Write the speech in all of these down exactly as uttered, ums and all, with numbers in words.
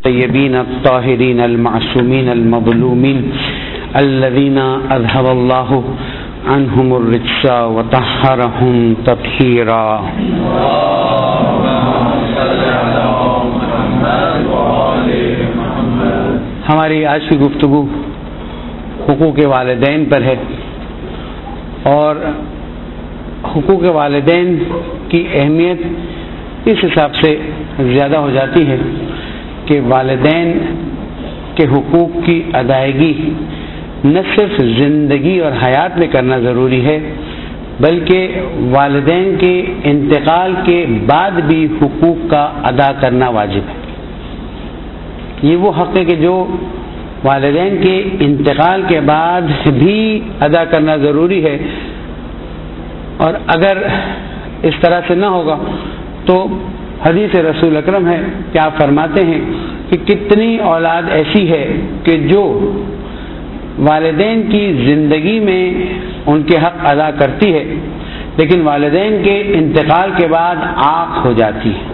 الطيبين الطاهرين المعصومين المظلومين الذين أذهب الله عنهم الرجس وطهرهم تطهيرا. ہماری آج کی گفتگو حقوق والدین پر ہے، اور حقوق والدین کی اہمیت اس حساب سے زیادہ ہو جاتی ہے کہ والدین کے حقوق کی ادائیگی نہ صرف زندگی اور حیات میں کرنا ضروری ہے، بلکہ والدین کے انتقال کے بعد بھی حقوق کا ادا کرنا واجب ہے. یہ وہ حق ہے کہ جو والدین کے انتقال کے بعد بھی ادا کرنا ضروری ہے، اور اگر اس طرح سے نہ ہوگا تو حدیث رسول اکرم ہے کہ آپ فرماتے ہیں کہ کتنی اولاد ایسی ہے کہ جو والدین کی زندگی میں ان کے حق ادا کرتی ہے، لیکن والدین کے انتقال کے بعد عاق ہو جاتی ہے.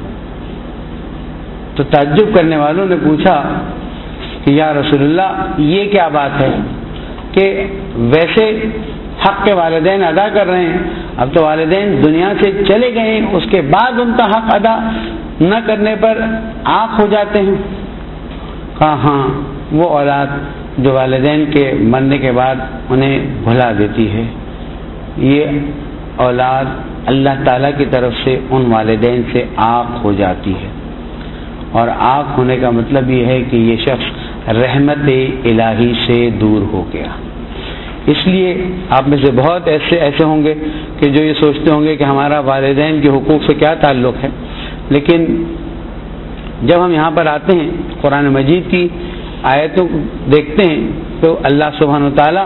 تو تعجب کرنے والوں نے پوچھا کہ یا رسول اللہ، یہ کیا بات ہے کہ ویسے حق کے والدین ادا کر رہے ہیں، اب تو والدین دنیا سے چلے گئے ہیں، اس کے بعد ان کا حق ادا نہ کرنے پر عاق ہو جاتے ہیں؟ کہا ہاں، وہ اولاد جو والدین کے مرنے کے بعد انہیں بھلا دیتی ہے، یہ اولاد اللہ تعالیٰ کی طرف سے ان والدین سے عاق ہو جاتی ہے. اور عاق ہونے کا مطلب یہ ہے کہ یہ شخص رحمت الہی سے دور ہو گیا. اس لیے آپ میں سے بہت ایسے ایسے ہوں گے کہ جو یہ سوچتے ہوں گے کہ ہمارا والدین کے حقوق سے کیا تعلق ہے، لیکن جب ہم یہاں پر آتے ہیں قرآن مجید کی آیتوں کو دیکھتے ہیں تو اللہ سبحانہ و تعالیٰ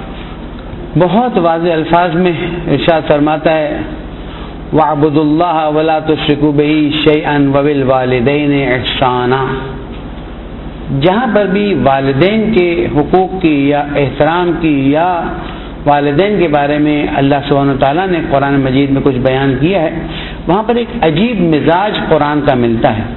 بہت واضح الفاظ میں ارشاد فرماتا ہے وَاعْبُدُوا اللَّهَ وَلَا تُشْرِكُوا بِهِ شَيْئًا وَبِالْوَالِدَيْنِ إِحْسَانًا. جہاں پر بھی والدین کے حقوق کی یا احترام کی یا والدین کے بارے میں اللہ سبحانہ و تعالیٰ نے قرآن مجید میں کچھ بیان کیا ہے، وہاں پر ایک عجیب مزاج قرآن کا ملتا ہے.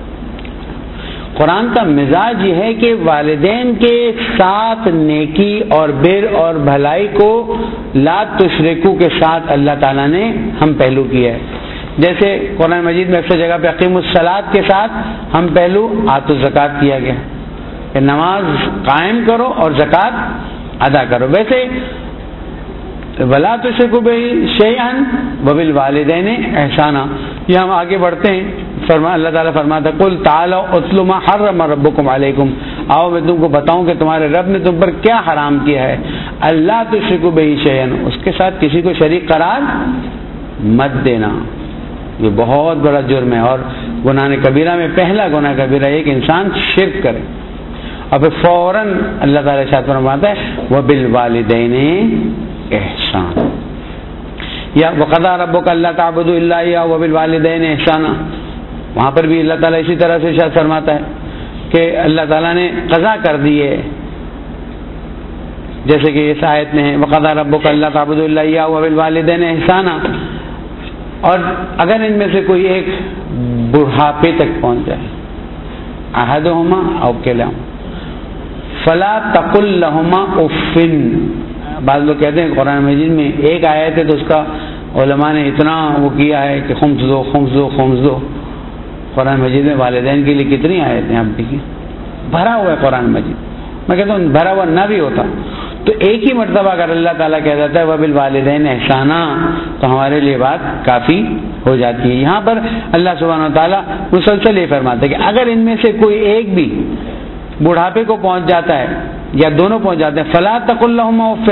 قرآن کا مزاج یہ ہے کہ والدین کے ساتھ نیکی اور بر اور بھلائی کو لا تشرکو کے ساتھ اللہ تعالیٰ نے ہم پہلو کیا ہے. جیسے قرآن مجید میں اکثر جگہ پہ اقیم الصلاۃ کے ساتھ ہم پہلو آت الزکوٰۃ کیا گیا کہ نماز قائم کرو اور زکوٰۃ ادا کرو. ویسے ولا تشرکوا بہ شیئا وبالوالدین احسانا، یہ ہم آگے بڑھتے ہیں. فرما اللہ تعالیٰ فرماتا قل تعالوا اتل ما حرم ربکم علیکم، آؤ میں تم کو بتاؤں کہ تمہارے رب نے تم پر کیا حرام کیا ہے. اللہ تشرکوا بہ شیئا، اس کے ساتھ کسی کو شریک قرار مت دینا. یہ بہت بڑا جرم ہے، اور گناہ کبیرہ میں پہلا گناہ کبیرہ ایک انسان شرک کرے. اور پھر فوراً اللہ تعالیٰ ارشاد فرماتا ہے وبالوالدین احسان، یا وقضى ربك الا تعبدوا الا اياه وبالوالدين احسانا. وہاں پر بھی اللہ تعالیٰ اسی طرح سے ارشاد فرماتا ہے کہ اللہ تعالیٰ نے قضا کر دی ہے، جیسے کہ اس آیت میں ہے وقضى ربك الا تعبدوا الا اياه وبالوالدين احسانا. اور اگر ان میں سے کوئی ایک بڑھاپے تک پہنچ جائے، احدهما او کلاہما فلا تقل لهما اف. بعض لوگ کہتے ہیں قرآن مجید میں ایک آیت ہے تو اس کا علماء نے اتنا وہ کیا ہے کہ خمس دو خمس دو خمس دو. قرآن مجید میں والدین کے لیے کتنی آیتیں ہیں آپ دیکھیے، بھرا ہوا ہے قرآن مجید. میں کہتا ہوں بھرا ہوا نہ بھی ہوتا تو ایک ہی مرتبہ اگر اللہ تعالیٰ کہہ دیتا ہے وبالوالدین احسانا تو ہمارے لیے بات کافی ہو جاتی ہے. یہاں پر اللہ سبحانہ و تعالیٰ مسلسل یہ فرماتا ہے کہ اگر ان میں سے کوئی ایک بھی بڑھاپے کو پہنچ جاتا ہے یا دونوں پہنچ جاتے ہیں فلا تقل لهما اف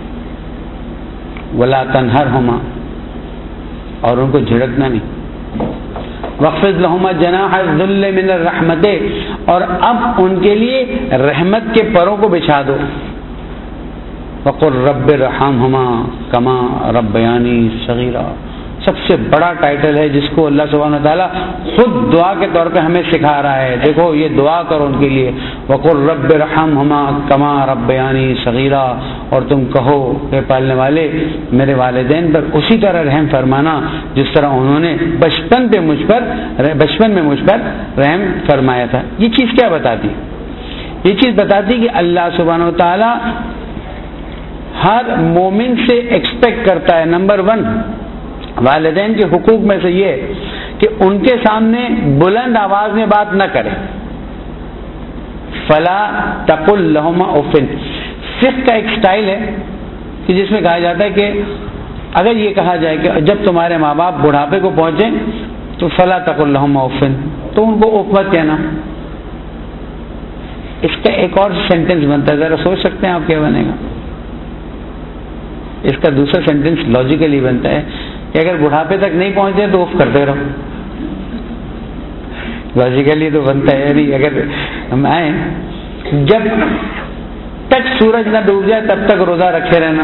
ولا تنهرهما، اور ان کو جھڑکنا نہیں. واخفض لهما جناح الذل من الرحمت، اور اب ان کے لیے رحمت کے پروں کو بچھا دو. وقل رب ارحمهما كما ربياني صغيرا، سب سے بڑا ٹائٹل ہے جس کو اللہ سبحانہ و تعالیٰ خود دعا کے طور پہ ہمیں سکھا رہا ہے. دیکھو یہ دعا کرو ان کے لیے, وَقُلْ رَبِّ ارْحَمْهُمَا كَمَا رَبَّيَانِي صَغِيرًا, اور تم کہو کہ پالنے والے میرے والدین پر اسی طرح رحم فرمانا جس طرح انہوں نے بچپن پہ مجھ پر بچپن میں مجھ پر رحم فرمایا تھا. یہ چیز کیا بتاتی؟ یہ چیز بتاتی کہ اللہ سبحانہ و تعالیٰ ہر مومن سے ایکسپیکٹ کرتا ہے, نمبر ون والدین کے حقوق میں سے یہ کہ ان کے سامنے بلند آواز میں بات نہ کرے. فلا تقل لہما اف. فقہ کا ایک سٹائل ہے کہ جس میں کہا جاتا ہے کہ اگر یہ کہا جائے کہ جب تمہارے ماں باپ بڑھاپے کو پہنچے تو فلا تقل لہما اف, تو ان کو اف مت کہنا. اس کا ایک اور سینٹنس بنتا ہے, ذرا سوچ سکتے ہیں آپ کیا بنے گا. اس کا دوسرا سینٹنس لاجیکلی بنتا ہے کہ اگر بڑھاپے تک نہیں پہنچے تو اف کرتے رہو. لاجیکلی تو بنتا ہے نہیں, اگر ہم آئیں جب تک سورج نہ ڈوب جائے تب تک روزہ رکھے رہنا.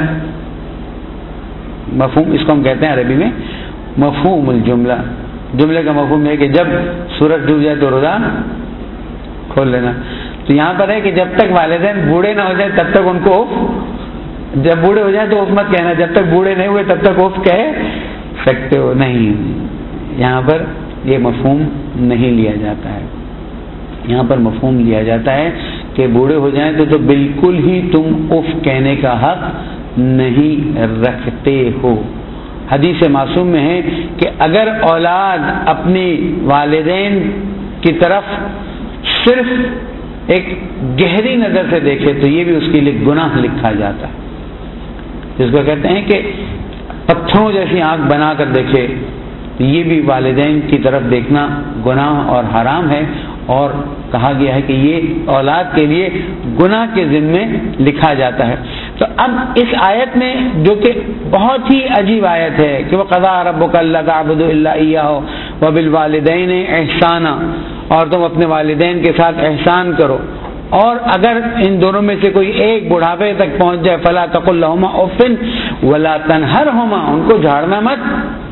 مفہوم اس کو ہم کہتے ہیں عربی میں مفہوم الجملہ. جملے کا مفہوم ہے کہ جب سورج ڈوب جائے تو روزہ کھول لینا. تو یہاں پر ہے کہ جب تک والدین بوڑھے نہ ہو جائیں تب تک ان کو, جب بوڑھے ہو جائیں تو اف مت کہنا, جب تک بوڑھے نہیں ہوئے تب تک اف کہہ سکتے ہو. نہیں, یہاں پر یہ مفہوم نہیں لیا جاتا ہے. یہاں پر مفہوم لیا جاتا ہے کہ بوڑھے ہو جائیں تو تو بالکل ہی تم اف کہنے کا حق نہیں رکھتے ہو. حدیث معصوم میں ہے کہ اگر اولاد اپنی والدین کی طرف صرف ایک گہری نظر سے دیکھے تو یہ بھی اس کے لیے گناہ لکھا جاتا ہے, جس کو کہتے ہیں کہ پتھروں جیسی آنکھ بنا کر دیکھے. یہ بھی والدین کی طرف دیکھنا گناہ اور حرام ہے, اور کہا گیا ہے کہ یہ اولاد کے لیے گناہ کے ذمے لکھا جاتا ہے. تو اب اس آیت میں جو کہ بہت ہی عجیب آیت ہے کہ وَقَضَىٰ رَبُّكَ أَلَّا تَعْبُدُوا إِلَّا إِيَّاهُ وَبِالْوَالِدَيْنِ إِحْسَانًا, اور تم اپنے والدین کے ساتھ احسان کرو, اور اگر ان دونوں میں سے کوئی ایک بڑھاپے تک پہنچ جائے فلا تقل لہما اف ولا تنہرہما, ان کو جھاڑنا مت,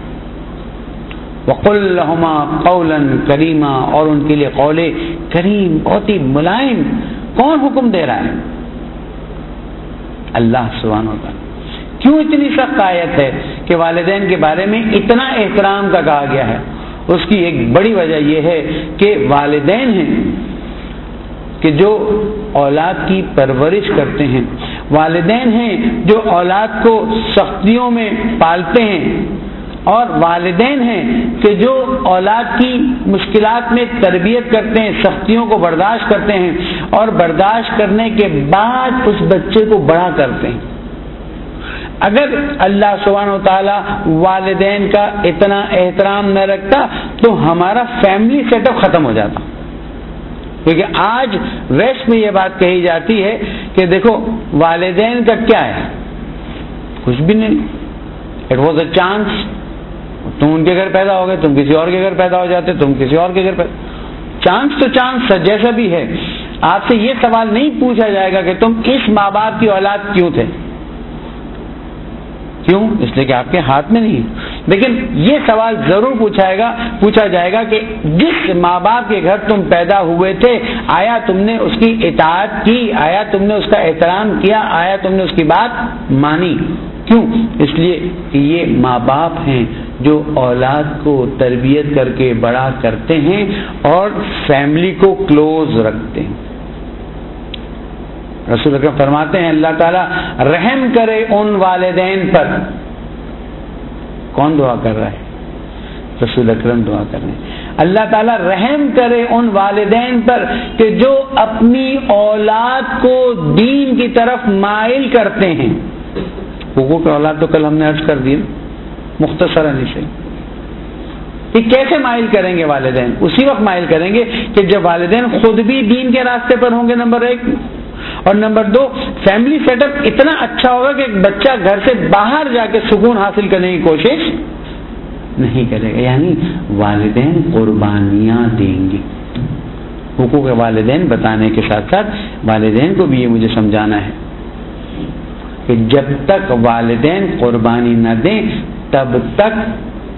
وقل لہما قولا کریما, اور ان کے لیے قول کریم بہت ہی ملائم. کون حکم دے رہا ہے؟ اللہ سبحانہ و تعالیٰ. کیوں اتنی سخت آیت ہے کہ والدین کے بارے میں اتنا احترام کا کہا گیا ہے؟ اس کی ایک بڑی وجہ یہ ہے کہ والدین ہیں کہ جو اولاد کی پرورش کرتے ہیں, والدین ہیں جو اولاد کو سختیوں میں پالتے ہیں, اور والدین ہیں کہ جو اولاد کی مشکلات میں تربیت کرتے ہیں, سختیوں کو برداشت کرتے ہیں, اور برداشت کرنے کے بعد اس بچے کو بڑا کرتے ہیں. اگر اللہ سبحانہ و تعالیٰ والدین کا اتنا احترام نہ رکھتا تو ہمارا فیملی سیٹ اپ ختم ہو جاتا. کیونکہ آج ویسٹ میں یہ بات کہی جاتی ہے کہ دیکھو والدین کا کیا ہے, کچھ بھی نہیں, اٹ واز اے چانس. تم ان کے گھر پیدا ہو گئے, تم کسی اور کے گھر پیدا ہو جاتے, تم کسی اور کے گھر پیدا, چانس تو چانس جیسا بھی ہے. آپ سے یہ سوال نہیں پوچھا جائے گا کہ تم اس ماں باپ کی اولاد کیوں تھے. کیوں؟ اس لیے کہ آپ کے ہاتھ میں نہیں. لیکن یہ سوال ضرور پوچھا گا پوچھا جائے گا کہ جس ماں باپ کے گھر تم پیدا ہوئے تھے آیا تم نے اس کی اطاعت کی, آیا تم نے اس کا احترام کیا, آیا تم نے اس کی بات مانی. کیوں؟ اس لیے کہ یہ ماں باپ ہیں جو اولاد کو تربیت کر کے بڑا کرتے ہیں اور فیملی کو کلوز رکھتے ہیں. رسول اکرم فرماتے ہیں اللہ تعالیٰ رحم کرے ان والدین پر. کون دعا کر رہا ہے؟ رسول اکرم دعا کر رہے ہیں اللہ تعالیٰ رحم کرے ان والدین پر کہ جو اپنی اولاد کو دین کی طرف مائل کرتے ہیں. حقوق اولاد تو کل ہم نے عرض کر دی مختصراً اسے. یہ کیسے مائل کریں گے والدین؟ اسی وقت مائل کریں گے کہ جب والدین خود بھی دین کے راستے پر ہوں گے, نمبر ایک, اور نمبر دو فیملی سیٹ اپ اتنا اچھا ہوگا کہ ایک بچہ گھر سے باہر جا کے سکون حاصل کرنے کی کوشش نہیں کرے گا. یعنی والدین قربانیاں دیں گے. حقوق والدین بتانے کے ساتھ ساتھ والدین کو بھی یہ مجھے سمجھانا ہے کہ جب تک والدین قربانی نہ دیں تب تک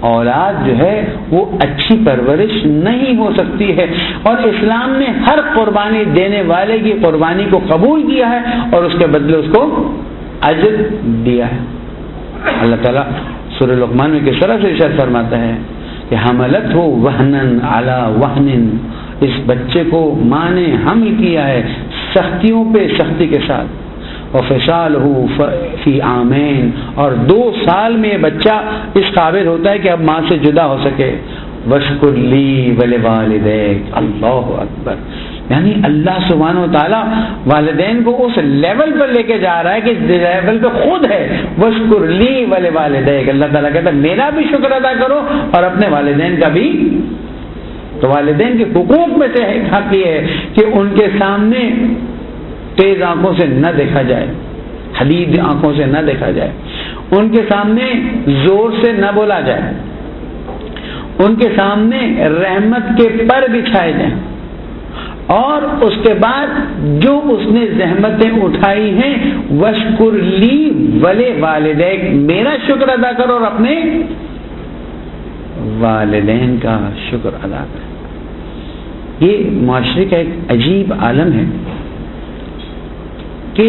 اولاد جو ہے وہ اچھی پرورش نہیں ہو سکتی ہے. اور اسلام نے ہر قربانی دینے والے کی قربانی کو قبول کیا ہے اور اس کے بدلے اس کو اجر دیا ہے. اللہ تعالیٰ سورہ لقمان میں کس طرح سے ارشاد فرماتا ہے کہ حملت ہو وہنن علی وہنن، اس بچے کو ماں نے حمل کیا ہے سختیوں پہ سختی کے ساتھ. وفصالہ فی عامین، اور دو سال میں یہ بچہ اس قابل ہوتا ہے کہ اب ماں سے جدا ہو سکے. واشکر لی ولوالدیک، اللہ اکبر. یعنی اللہ سبحانہ و تعالیٰ والدین کو اس لیول پر لے کے جا رہا ہے کہ لیول پہ خود ہے. واشکر لی ولوالدیک، اللہ تعالیٰ کہتا ہے میرا بھی شکر ادا کرو اور اپنے والدین کا بھی. تو والدین کے حقوق میں سے ایک حق یہ ہے کہ ان کے سامنے تیز آنکھوں سے نہ دیکھا جائے، حدید آنکھوں سے نہ دیکھا جائے، ان کے سامنے زور سے نہ بولا جائے، ان کے سامنے رحمت کے پر بچھائے جائیں، اور اس کے بعد جو اس نے زحمتیں اٹھائی ہیں وشکر لی ولے والدیک، میرا شکر ادا کرو اور اپنے والدین کا شکر ادا کریں. یہ معاشرے کا ایک عجیب عالم ہے کہ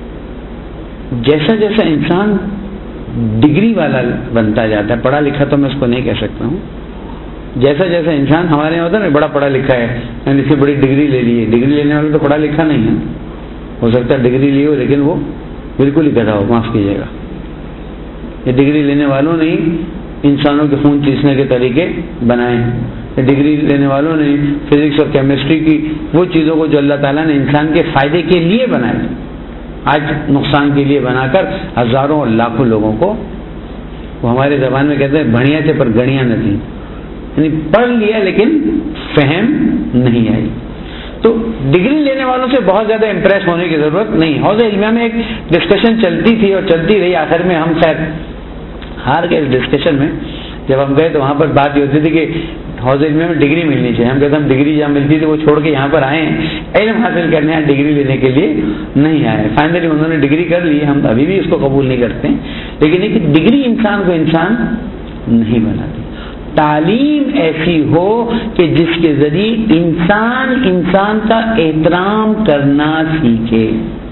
جیسا جیسا انسان ڈگری والا بنتا جاتا ہے، پڑھا لکھا تو میں اس کو نہیں کہہ سکتا ہوں، جیسا جیسا انسان ہمارے یہاں ہوتا ہے نا بڑا پڑھا لکھا ہے، میں نے اس کی بڑی ڈگری لے لی ہے. ڈگری لینے والا تو پڑھا لکھا نہیں ہے، ہو سکتا ہے ڈگری لی ہو لیکن وہ بالکل ہی گدھا ہو، معاف کیجیے گا. یہ ڈگری لینے والوں نے انسانوں کے خون چیسنے کے طریقے بنائے ہیں. ڈگری لینے والوں نے فزکس اور کیمسٹری کی وہ چیزوں کو جو اللہ تعالیٰ نے انسان کے فائدے کے لیے بنائے، آج نقصان کے لیے بنا کر ہزاروں اور لاکھوں لوگوں کو، وہ ہمارے زبان میں کہتے ہیں بھڑیاں تھے پر گڑیاں نہ تھیں، یعنی پڑھ لیا لیکن فہم نہیں آئی. تو ڈگری لینے والوں سے بہت زیادہ امپریس ہونے کی ضرورت نہیں. حوض علمیہ میں ایک ڈسکشن چلتی تھی اور چلتی رہی، آخر میں ہم شاید ہار گئے اس ڈسکشن میں. جب ہم گئے تو وہاں پر بات یہ ہوتی تھی کہ حوض علمیہ میں ڈگری ملنی چاہیے. ہم کہتے ہیں ہم ڈگری جہاں ملتی تھی وہ چھوڑ کے یہاں پر آئے ہیں علم حاصل کرنے، یہاں ڈگری لینے کے لیے نہیں آئے. فائنلی انہوں نے ڈگری کر لی، ہم ابھی بھی اس کو قبول نہیں کرتے، لیکن ایک ڈگری انسان کو انسان نہیں بناتی. تعلیم ایسی ہو کہ جس کے ذریعے انسان انسان کا احترام کرنا سیکھے.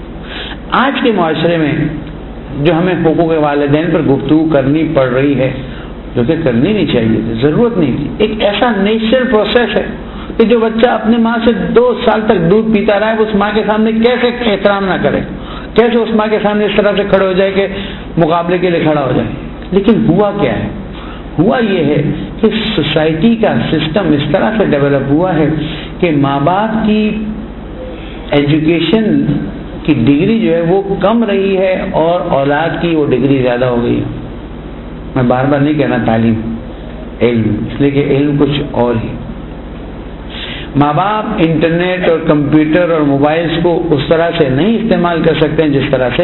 آج کے معاشرے میں جو ہمیں حقوق والدین پر گفتگو کرنی پڑ رہی ہے، جو کہ کرنی نہیں چاہیے تھی، ضرورت نہیں تھی، ایک ایسا نیچرل پروسیس ہے کہ جو بچہ اپنے ماں سے دو سال تک دودھ پیتا رہا ہے، اس ماں کے سامنے کیسے احترام نہ کرے، کیسے اس ماں کے سامنے اس طرح سے کھڑے ہو جائے کہ مقابلے کے لیے کھڑا ہو جائے. لیکن ہوا کیا ہے؟ ہوا یہ ہے کہ سوسائٹی کا سسٹم اس طرح سے ڈیولپ ہوا ہے کہ ماں باپ کی ایجوکیشن کی ڈگری جو ہے وہ کم رہی ہے اور اولاد کی وہ ڈگری زیادہ ہو گئی ہے. میں بار بار نہیں کہنا تعلیم، علم، اس لیے کہ علم کچھ اور ہی. ماں باپ انٹرنیٹ اور کمپیوٹر اور موبائلز کو اس طرح سے نہیں استعمال کر سکتے ہیں جس طرح سے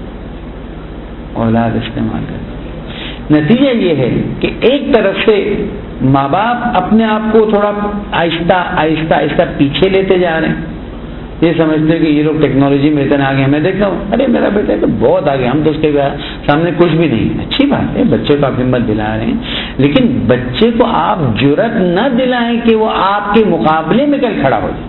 اولاد استعمال کرتے. نتیجہ یہ ہے کہ ایک طرف سے ماں باپ اپنے آپ کو تھوڑا آہستہ آہستہ آہستہ پیچھے لیتے جا رہے ہیں. یہ سمجھتے ہیں کہ یہ لوگ ٹیکنالوجی میں اتنا آگے. میں دیکھتا ہوں ارے میرا بیٹا تو بہت آگے، ہم تو اس کے سامنے کچھ بھی نہیں. اچھی بات ہے، بچے کو آپ ہمت دلا رہے ہیں، لیکن بچے کو آپ جرأت نہ دلائیں کہ وہ آپ کے مقابلے میں کل کھڑا ہو جائے.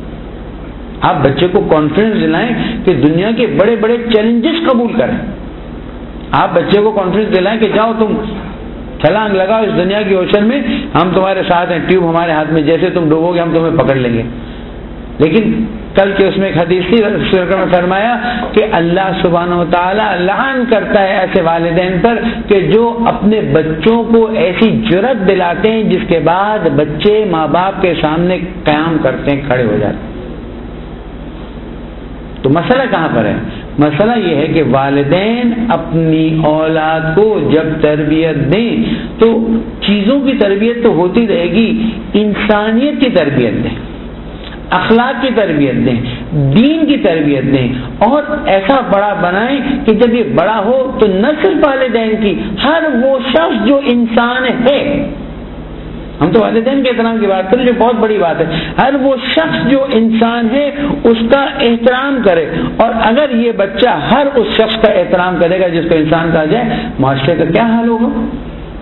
آپ بچے کو کانفیڈنس دلائیں کہ دنیا کے بڑے بڑے چیلنجز قبول کریں. آپ بچے کو کانفیڈنس دلائیں کہ جاؤ تم چھلانگ لگاؤ اس دنیا کی اوشن میں، ہم تمہارے ساتھ ہیں، ٹیوب ہمارے ہاتھ میں، جیسے تم ڈوبو گے ہم تمہیں پکڑ لیں گے. لیکن کل کے اس میں ایک حدیث تھی، رسول اکرم نے فرمایا کہ اللہ سبحانہ و تعالیٰ لعن کرتا ہے ایسے والدین پر کہ جو اپنے بچوں کو ایسی جرأت دلاتے ہیں جس کے بعد بچے ماں باپ کے سامنے قیام کرتے ہیں، کھڑے ہو جاتے ہیں. تو مسئلہ کہاں پر ہے؟ مسئلہ یہ ہے کہ والدین اپنی اولاد کو جب تربیت دیں تو چیزوں کی تربیت تو ہوتی رہے گی، انسانیت کی تربیت دیں، اخلاق کی تربیت دیں، دین کی تربیت دیں، اور ایسا بڑا بنائیں کہ جب یہ بڑا ہو تو نہ صرف والدین کی، ہر وہ شخص جو انسان ہے، ہم تو والدین کے احترام کی بات کریں جو بہت بڑی بات ہے، ہر وہ شخص جو انسان ہے اس کا احترام کرے. اور اگر یہ بچہ ہر اس شخص کا احترام کرے گا جس کو انسان کہا جائے، معاشرے کا کیا حال ہوگا؟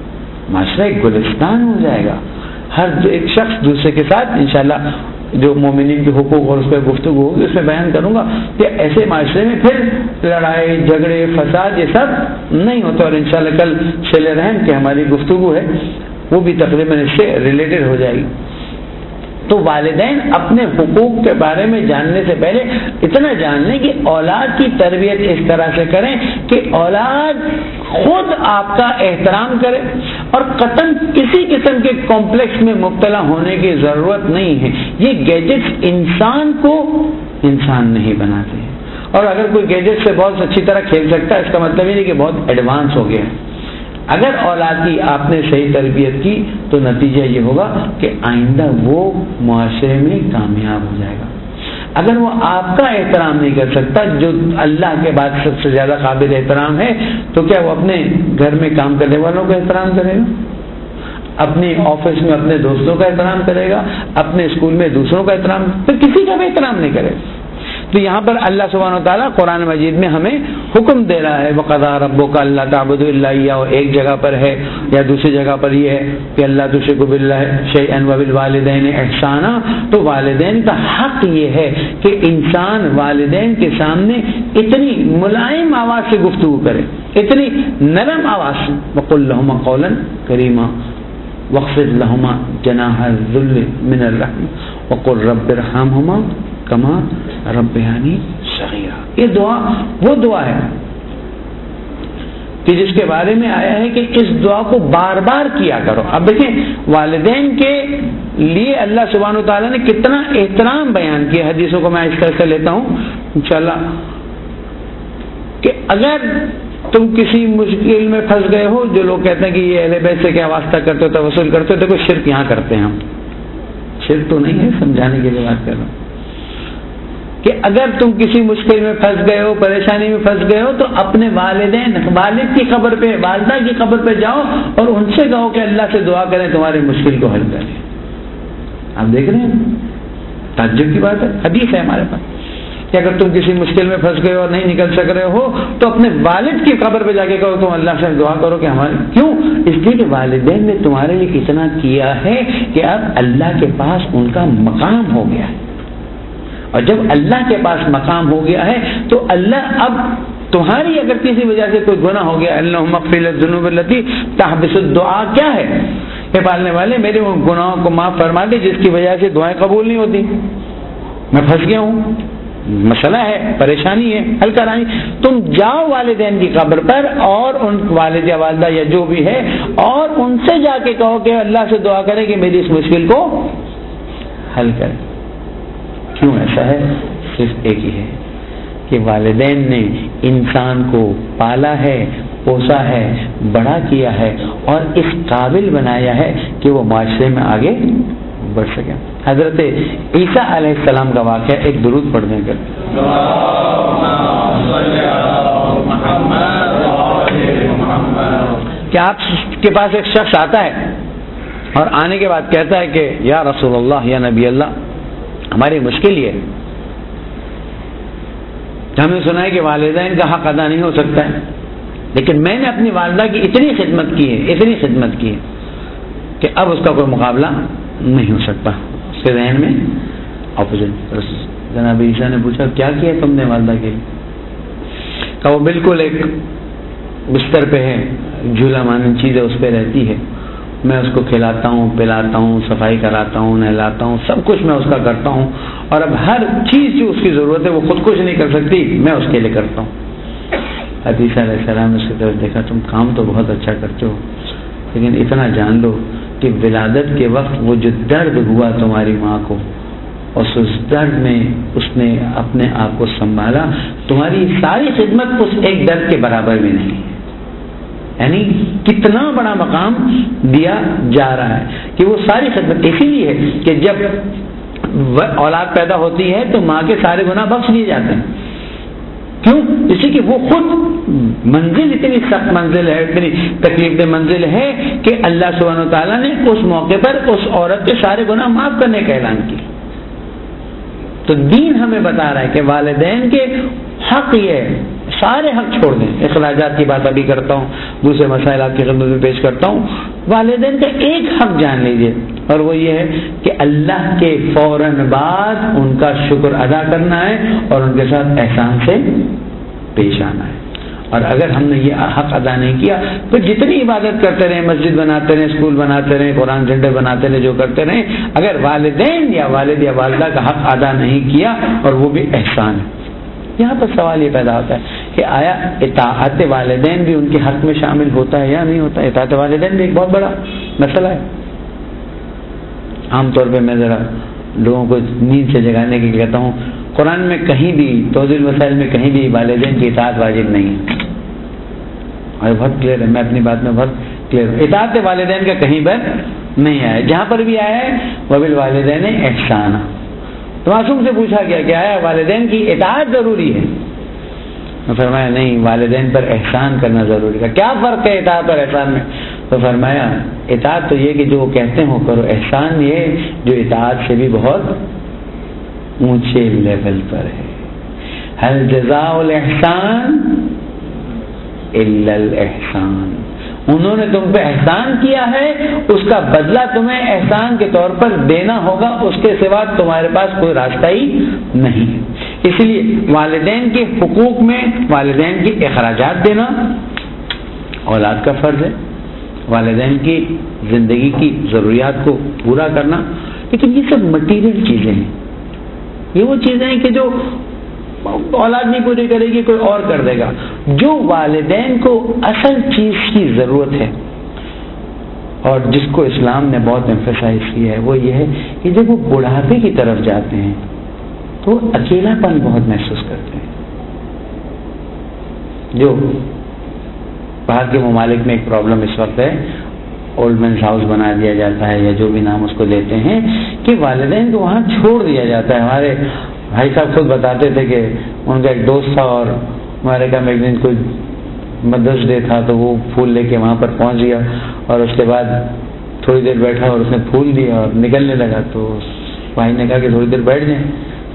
معاشرہ ایک گلستان ہو جائے گا. ہر ایک شخص دوسرے کے ساتھ انشاءاللہ جو مومنین کے حقوق اور اس پہ گفتگو ہوگی اس میں بیان کروں گا کہ ایسے معاشرے میں پھر لڑائی جھگڑے فساد یہ سب نہیں ہوتا. اور انشاءاللہ کل صلہ رحم کی ہماری گفتگو ہے وہ بھی تقریباً اس سے ریلیٹڈ ہو جائے گی. تو والدین اپنے حقوق کے بارے میں جاننے سے پہلے اتنا جان لیں کہ اولاد کی تربیت اس طرح سے کریں کہ اولاد خود آپ کا احترام کرے اور قطعاً کسی قسم کے کمپلیکس میں مبتلا ہونے کی ضرورت نہیں ہے. یہ گیجٹس انسان کو انسان نہیں بناتے ہیں. اور اگر کوئی گیجٹ سے بہت اچھی طرح کھیل سکتا ہے اس کا مطلب یہ نہیں کہ بہت ایڈوانس ہو گیا ہے. اگر اولاد کی آپ نے صحیح تربیت کی تو نتیجہ یہ ہوگا کہ آئندہ وہ معاشرے میں کامیاب ہو جائے گا. اگر وہ آپ کا احترام نہیں کر سکتا جو اللہ کے بعد سب سے زیادہ قابل احترام ہے تو کیا وہ اپنے گھر میں کام کرنے والوں کا احترام کرے گا؟ اپنے آفس میں اپنے دوستوں کا احترام کرے گا؟ اپنے اسکول میں دوسروں کا احترام؟ تو کسی کا بھی احترام نہیں کرے گا. تو یہاں پر اللہ سبحانہ و تعالیٰ قرآن مجید میں ہمیں حکم دے رہا ہے وَقَضَىٰ رَبُّكَ أَلَّا تَعْبُدُوا إِلَّا إِيَّاهُ. ایک جگہ پر ہے یا دوسری جگہ پر یہ ہے کہ اللہ تُشْرِكُوا بِاللَّهِ شَيْئًا وَبِالْوَالِدَيْنِ إِحْسَانًا. تو والدین کا حق یہ ہے کہ انسان والدین کے سامنے اتنی ملائم آواز سے گفتگو کرے, اتنی نرم آواز سے. وَقُلْ لَهُمَا قَوْلًا كَرِيمًا وَاخْفِضْ لَهُمَا جَنَاحَ الذُّلِّ مِنَ الرَّحْمِ وَقُلْ رَبِّ ارْحَمْهُمَا کما ربیانی صغیرا. یہ دعا وہ دعا ہے کہ جس کے بارے میں آیا ہے کہ اس دعا کو بار بار کیا کرو. اب دیکھیں والدین کے لیے اللہ سبحانہ و تعالیٰ نے کتنا احترام بیان کیا. حدیثوں کو میں اس طرح سے لیتا ہوں انشاءاللہ کہ اگر تم کسی مشکل میں پھنس گئے ہو, جو لوگ کہتے ہیں کہ یہ اہل بیت سے کیا واسطہ کرتے ہو توسل کرتے ہو, دیکھو شرک یہاں کرتے ہیں ہم, شرک تو نہیں ہے, سمجھانے کے لیے بات کر رہا ہوں کہ اگر تم کسی مشکل میں پھنس گئے ہو, پریشانی میں پھنس گئے ہو تو اپنے والدین والد کی قبر پہ والدہ کی قبر پہ جاؤ اور ان سے کہو کہ اللہ سے دعا کریں تمہاری مشکل کو حل کریں. آپ دیکھ رہے ہیں تعجب کی بات ہے, حدیث ہے ہمارے پاس کہ اگر تم کسی مشکل میں پھنس گئے ہو اور نہیں نکل سک رہے ہو تو اپنے والد کی قبر پہ جا کے کہو تم اللہ سے دعا کرو کہ ہمارے کیوں اس لیے کہ والدین نے تمہارے لیے اتنا کیا ہے کہ اب اللہ کے پاس ان کا مقام ہو گیا ہے. اور جب اللہ کے پاس مقام ہو گیا ہے تو اللہ اب تمہاری اگر کسی وجہ سے کوئی گناہ ہو گیا, اللہم اغفر الذنوب التی تحبس الدعاء کیا ہے کہ پالنے والے میرے ان گناہوں کو معاف فرما دے جس کی وجہ سے دعائیں قبول نہیں ہوتی, میں پھنس گیا ہوں, مسئلہ ہے, پریشانی ہے, حل کرائیں. تم جاؤ والدین کی قبر پر اور ان والد یا والدہ یا جو بھی ہے اور ان سے جا کے کہو کہ اللہ سے دعا کرے کہ میری اس مشکل کو حل کرے. کیوں ایسا ہے؟ صرف ایک ہی ہے کہ والدین نے انسان کو پالا ہے, پوسا ہے, بڑا کیا ہے اور اس قابل بنایا ہے کہ وہ معاشرے میں آگے بڑھ سکے. حضرت عیسیٰ علیہ السلام کا واقعہ ایک درود پڑھنے کا کہ آپ کے پاس ایک شخص آتا ہے اور آنے کے بعد کہتا ہے کہ یا رسول اللہ, یا نبی اللہ, ہماری مشکل یہ ہے ہم نے سنا ہے کہ والدین کا حق ادا نہیں ہو سکتا ہے, لیکن میں نے اپنی والدہ کی اتنی خدمت کی ہے اتنی خدمت کی ہے کہ اب اس کا کوئی مقابلہ نہیں ہو سکتا. اس کے ذہن میں اپوزٹ. جناب عیسیٰ نے پوچھا کیا کیا تم نے والدہ کے لیے؟ کہ وہ بالکل ایک بستر پہ ہے, جھولا مانند چیز ہے اس پہ رہتی ہے, میں اس کو کھلاتا ہوں, پلاتا ہوں, صفائی کراتا ہوں, نہلاتا ہوں, سب کچھ میں اس کا کرتا ہوں اور اب ہر چیز جو اس کی ضرورت ہے وہ خود کچھ نہیں کر سکتی, میں اس کے لیے کرتا ہوں. حدیث علیہ السلام نے اس کی طرف دیکھا, تم کام تو بہت اچھا کرتے ہو لیکن اتنا جان لو کہ ولادت کے وقت وہ جو درد ہوا تمہاری ماں کو اور اس درد میں اس نے اپنے آپ کو سنبھالا, تمہاری ساری خدمت اس ایک درد کے برابر بھی نہیں ہے. یعنی کتنا بڑا مقام دیا جا رہا ہے کہ وہ ساری خدمت اسی لیے ہے کہ جب اولاد پیدا ہوتی ہے تو ماں کے سارے گناہ بخش دیے جاتے ہیں. کیوں؟ اسی کہ وہ خود منزل اتنی سخت منزل ہے, اتنی تکلیف دہ منزل ہے کہ اللہ سبحانہ و تعالیٰ نے اس موقع پر اس عورت کے سارے گناہ معاف کرنے کا اعلان کیا. تو دین ہمیں بتا رہا ہے کہ والدین کے حق یہ ہے, سارے حق چھوڑ دیں. اخراجات کی بات ابھی کرتا ہوں, دوسرے مسائل آپ کی خدمت میں پیش کرتا ہوں. والدین کا ایک حق جان لیجیے، اور وہ یہ ہے کہ اللہ کے فوراً بعد ان کا شکر ادا کرنا ہے اور ان کے ساتھ احسان سے پیش آنا ہے۔ اور اگر ہم نے یہ حق ادا نہیں کیا تو جتنی عبادت کرتے رہیں، مسجد بناتے رہیں، اسکول بناتے رہیں، قرآن سینٹر بناتے رہیں، جو کرتے رہیں، اگر والدین یا والد یا والدہ کا حق ادا نہیں کیا، اور وہ بھی احسان ہے، یہاں پر سوال یہ پیدا ہوتا ہے کہ آیا اطاعت والدین بھی ان کے حق میں شامل ہوتا ہے یا نہیں ہوتا؟ اطاعت والدین بھی ایک بہت بڑا مسئلہ ہے۔ عام طور پہ میں ذرا لوگوں کو نیند سے جگانے کے لیے کہتا ہوں، قرآن میں کہیں بھی، توضیح المسائل میں کہیں بھی والدین کی اطاعت واجب نہیں ہے، اور بہت کلیئر ہے، میں اپنی بات میں بہت کلیئر ہوں، اطاعت والدین کا کہیں پر نہیں آیا، جہاں پر بھی آیا ہے وبالوالدین احسانا۔ تو معصوم سے پوچھا گیا کہ آیا والدین کی اطاعت ضروری ہے؟ تو فرمایا نہیں، والدین پر احسان کرنا ضروری ہے۔ کیا فرق ہے اطاعت اور احسان میں؟ تو فرمایا اطاعت تو یہ کہ جو وہ کہتے ہو کرو، احسان یہ جو اطاعت سے بھی بہت اونچے لیول پر ہے۔ هل جزاء الاحسان الا الاحسان، انہوں نے تم پہ احسان کیا ہے، اس کا بدلہ تمہیں احسان کے طور پر دینا ہوگا، اس کے سوا تمہارے پاس کوئی راستہ ہی نہیں۔ اس لیے والدین کے حقوق میں والدین کے اخراجات دینا اولاد کا فرض ہے، والدین کی زندگی کی ضروریات کو پورا کرنا، لیکن یہ سب مٹیریل چیزیں ہیں، یہ وہ چیزیں ہیں کہ جو اولاد نہیں پوری کرے گی، کوئی اور کر دے گا۔ جو والدین کو اصل چیز کی ضرورت ہے اور جس کو اسلام نے بہت ایمفیسائز کیا ہے، وہ یہ ہے کہ جب وہ بڑھاپے کی طرف جاتے ہیں تو اکیلا پن بہت محسوس کرتے ہیں۔ جو باہر کے ممالک میں ایک پرابلم اس وقت ہے، اولڈ مینس ہاؤس بنا دیا جاتا ہے یا جو بھی نام اس کو دیتے ہیں، کہ والدین کو وہاں چھوڑ دیا جاتا ہے۔ ہمارے بھائی صاحب خود بتاتے تھے کہ ان کا ایک دوست تھا اور ہمارے کا ایک دن کوئی مدرس ڈے تھا تو وہ پھول لے کے وہاں پر پہنچ گیا، اور اس کے بعد تھوڑی دیر بیٹھا اور اس نے پھول دیا اور نکلنے لگا، تو بھائی نے کہا کہ تھوڑی دیر بیٹھ جائیں،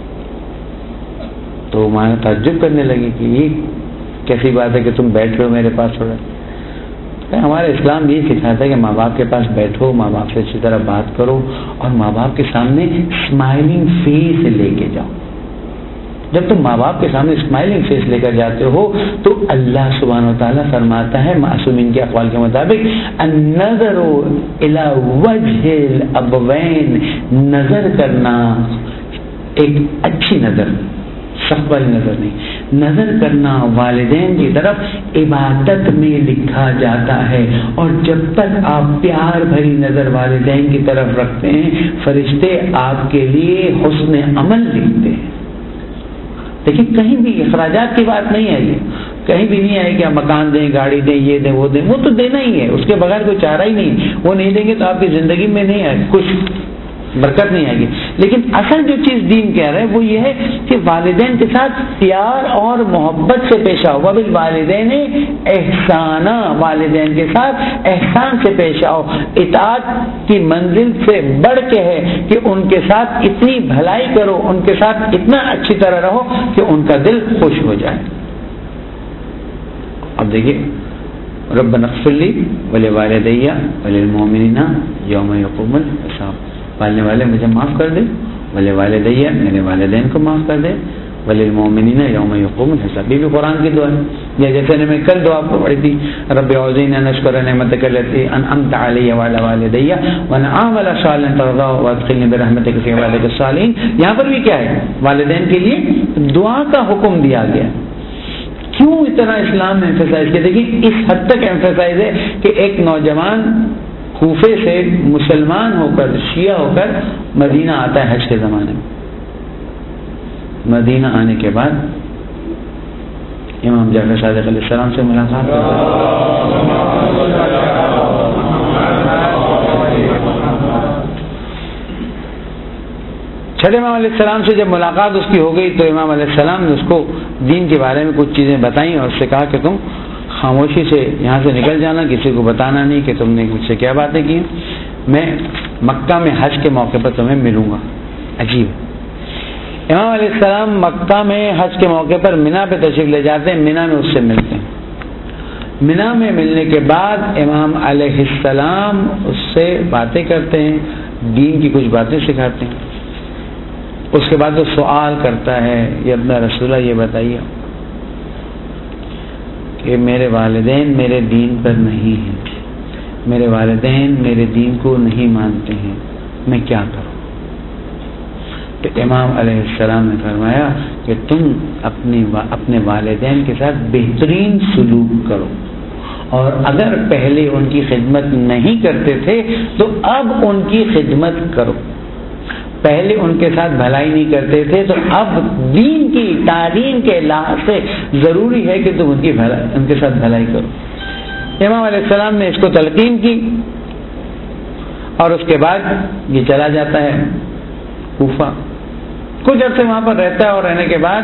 تو ماں تعجب کرنے لگی کہ یہ کیسی بات ہے کہ تم بیٹھ رہے ہو میرے پاس تھوڑا۔ ہمارا اسلام یہ سکھاتا ہے کہ ماں باپ کے پاس بیٹھو، ماں باپ سے اچھی طرح بات کرو، اور ماں باپ کے سامنے اسمائلنگ فیس لے کے جاؤ۔ جب تم ماں باپ کے سامنے اسمائلنگ فیس لے کر جاتے ہو تو اللہ سبحانہ و تعالیٰ فرماتا ہے معصومین کے اقوال کے مطابق، النظر الی وجہ الابوین، نظر کرنا ایک اچھی نظر، سخت والی نظر نہیں، نظر کرنا والدین کی طرف عبادت میں لکھا جاتا ہے، اور جب تک آپ پیار بھری نظر والدین کی طرف رکھتے ہیں، فرشتے آپ کے لیے حسن عمل لکھتے ہیں۔ لیکن کہیں بھی اخراجات کی بات نہیں آئی ہے، کہیں بھی نہیں آئی کہ آپ مکان دیں، گاڑی دیں، یہ دیں، وہ دیں، وہ تو دینا ہی ہے، اس کے بغیر کوئی چارہ ہی نہیں، وہ نہیں دیں گے تو آپ کی زندگی میں نہیں آئے کچھ برکت نہیں آئے گی۔ لیکن اصل جو چیز دین کہہ رہا ہے وہ یہ ہے کہ والدین کے ساتھ پیار اور محبت سے پیش آؤ، وبالوالدین احسانا، والدین کے ساتھ احسان سے پیش آؤ۔ اطاعت کی منزل سے بڑھ کے ہے کہ ان کے ساتھ اتنی بھلائی کرو، ان کے ساتھ اتنا اچھی طرح رہو کہ ان کا دل خوش ہو جائے۔ اب دیکھیے، ربنا اغفر لی ولوالدی وللمؤمنین یوم یقوم الحساب، پالنے والے مجھے معاف کر دے، ولی والدیہ میرے والدین کو معاف کر دے، وللمؤمنین یوم یقوم الحساب، یہ بھی قرآن کی دعا ہے۔ یا جیسے میں کل دعا کو پڑھی تھی، رب اعوذنی ان اشکر نعمتک التی انعمت علی وعلی والدی وان اعمل صالحا ترضاه وادخلنی برحمتک فی عبادک الصالحین، یہاں پر بھی کیا ہے، والدین کے لیے دعا کا حکم دیا گیا۔ کیوں اتنا اسلام نے ایمفیسائز کیا؟ دیکھیے اس حد تک ایمفیسائز ہے کہ ایک نوجوان کوفے سے مسلمان ہو کر، شیعہ ہو کر مدینہ آتا ہے حج کے زمانے میں۔ مدینہ آنے کے بعد امام جعفر صادق علیہ السلام سے ملاقات کرتا ہے۔ چھٹے امام علیہ السلام سے جب ملاقات اس کی ہو گئی تو امام علیہ السلام نے اس کو دین کے بارے میں کچھ چیزیں بتائیں اور اس سے کہا کہ تم خاموشی سے یہاں سے نکل جانا، کسی کو بتانا نہیں کہ تم نے مجھ سے کیا باتیں کی، میں مکہ میں حج کے موقع پر تمہیں ملوں گا۔ عجیب، امام علیہ السلام مکہ میں حج کے موقع پر مینا پہ تشریف لے جاتے ہیں، مینا میں اس سے ملتے ہیں، مینا میں ملنے کے بعد امام علیہ السلام اس سے باتیں کرتے ہیں، دین کی کچھ باتیں سکھاتے ہیں. اس کے بعد وہ سوال کرتا ہے، یہ اپنا رسول اللہ یہ بتائیے کہ میرے والدین میرے دین پر نہیں ہیں، میرے والدین میرے دین کو نہیں مانتے ہیں، میں کیا کروں؟ تو امام علیہ السلام نے فرمایا کہ تم اپنی اپنے والدین کے ساتھ بہترین سلوک کرو، اور اگر پہلے ان کی خدمت نہیں کرتے تھے تو اب ان کی خدمت کرو. پہلے ان کے ساتھ بھلائی نہیں کرتے تھے تو اب دین کی تعلیم کے لحاظ سے ضروری ہے کہ تم ان کی بھلائی ان کے ساتھ بھلائی کرو. امام علیہ السلام نے اس کو تلقین کی اور اس کے بعد یہ چلا جاتا ہے کوفہ. کچھ عرصے وہاں پر رہتا ہے اور رہنے کے بعد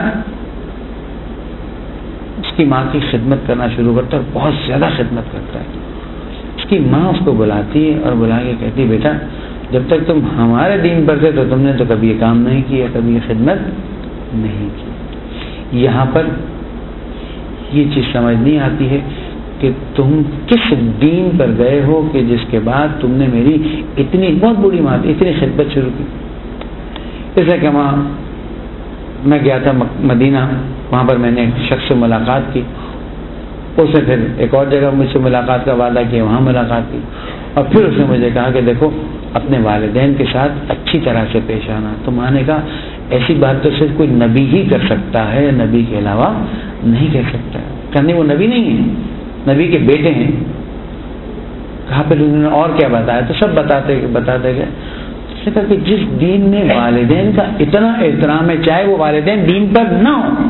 اس کی ماں کی خدمت کرنا شروع کرتا ہے اور بہت زیادہ خدمت کرتا ہے. اس کی ماں اس کو بلاتی ہے اور بلا کے کہتی بیٹا جب تک تم ہمارے دین پر تھے تو تم نے تو کبھی یہ کام نہیں کیا، کبھی یہ خدمت نہیں کی. یہاں پر یہ چیز سمجھ نہیں آتی ہے کہ تم کس دین پر گئے ہو کہ جس کے بعد تم نے میری اتنی بہت بری ماں اتنی خدمت شروع کی. جیسے کہ وہاں میں گیا تھا مدینہ، وہاں پر میں نے ایک شخص سے ملاقات کی، اس نے پھر ایک اور جگہ مجھ سے ملاقات کا وعدہ کیا، وہاں ملاقات کی، اور پھر اس نے مجھے کہا کہ دیکھو اپنے والدین کے ساتھ اچھی طرح سے پیش آنا. تو میں نے کہا ایسی بات تو صرف کوئی نبی ہی کر سکتا ہے، نبی کے علاوہ نہیں کر سکتا. کرنے وہ نبی نہیں ہے، نبی کے بیٹے ہیں. کہا پھر انہوں نے اور کیا بتایا؟ تو سب بتاتے بتاتے گئے. اس نے کہا کہ جس دین میں والدین کا اتنا احترام ہے، چاہے وہ والدین دین پر نہ ہو،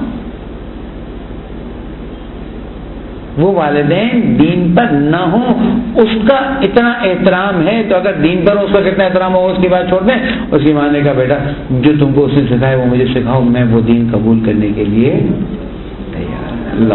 وہ والدین دین پر نہ ہو اس کا اتنا احترام ہے، تو اگر دین پر اس کا کتنا احترام ہو اس کی بات چھوڑ دیں. اس کی ماں نے کہا بیٹا جو تم کو اس نے سکھایا وہ مجھے سکھاؤ، میں وہ دین قبول کرنے کے لیے تیار.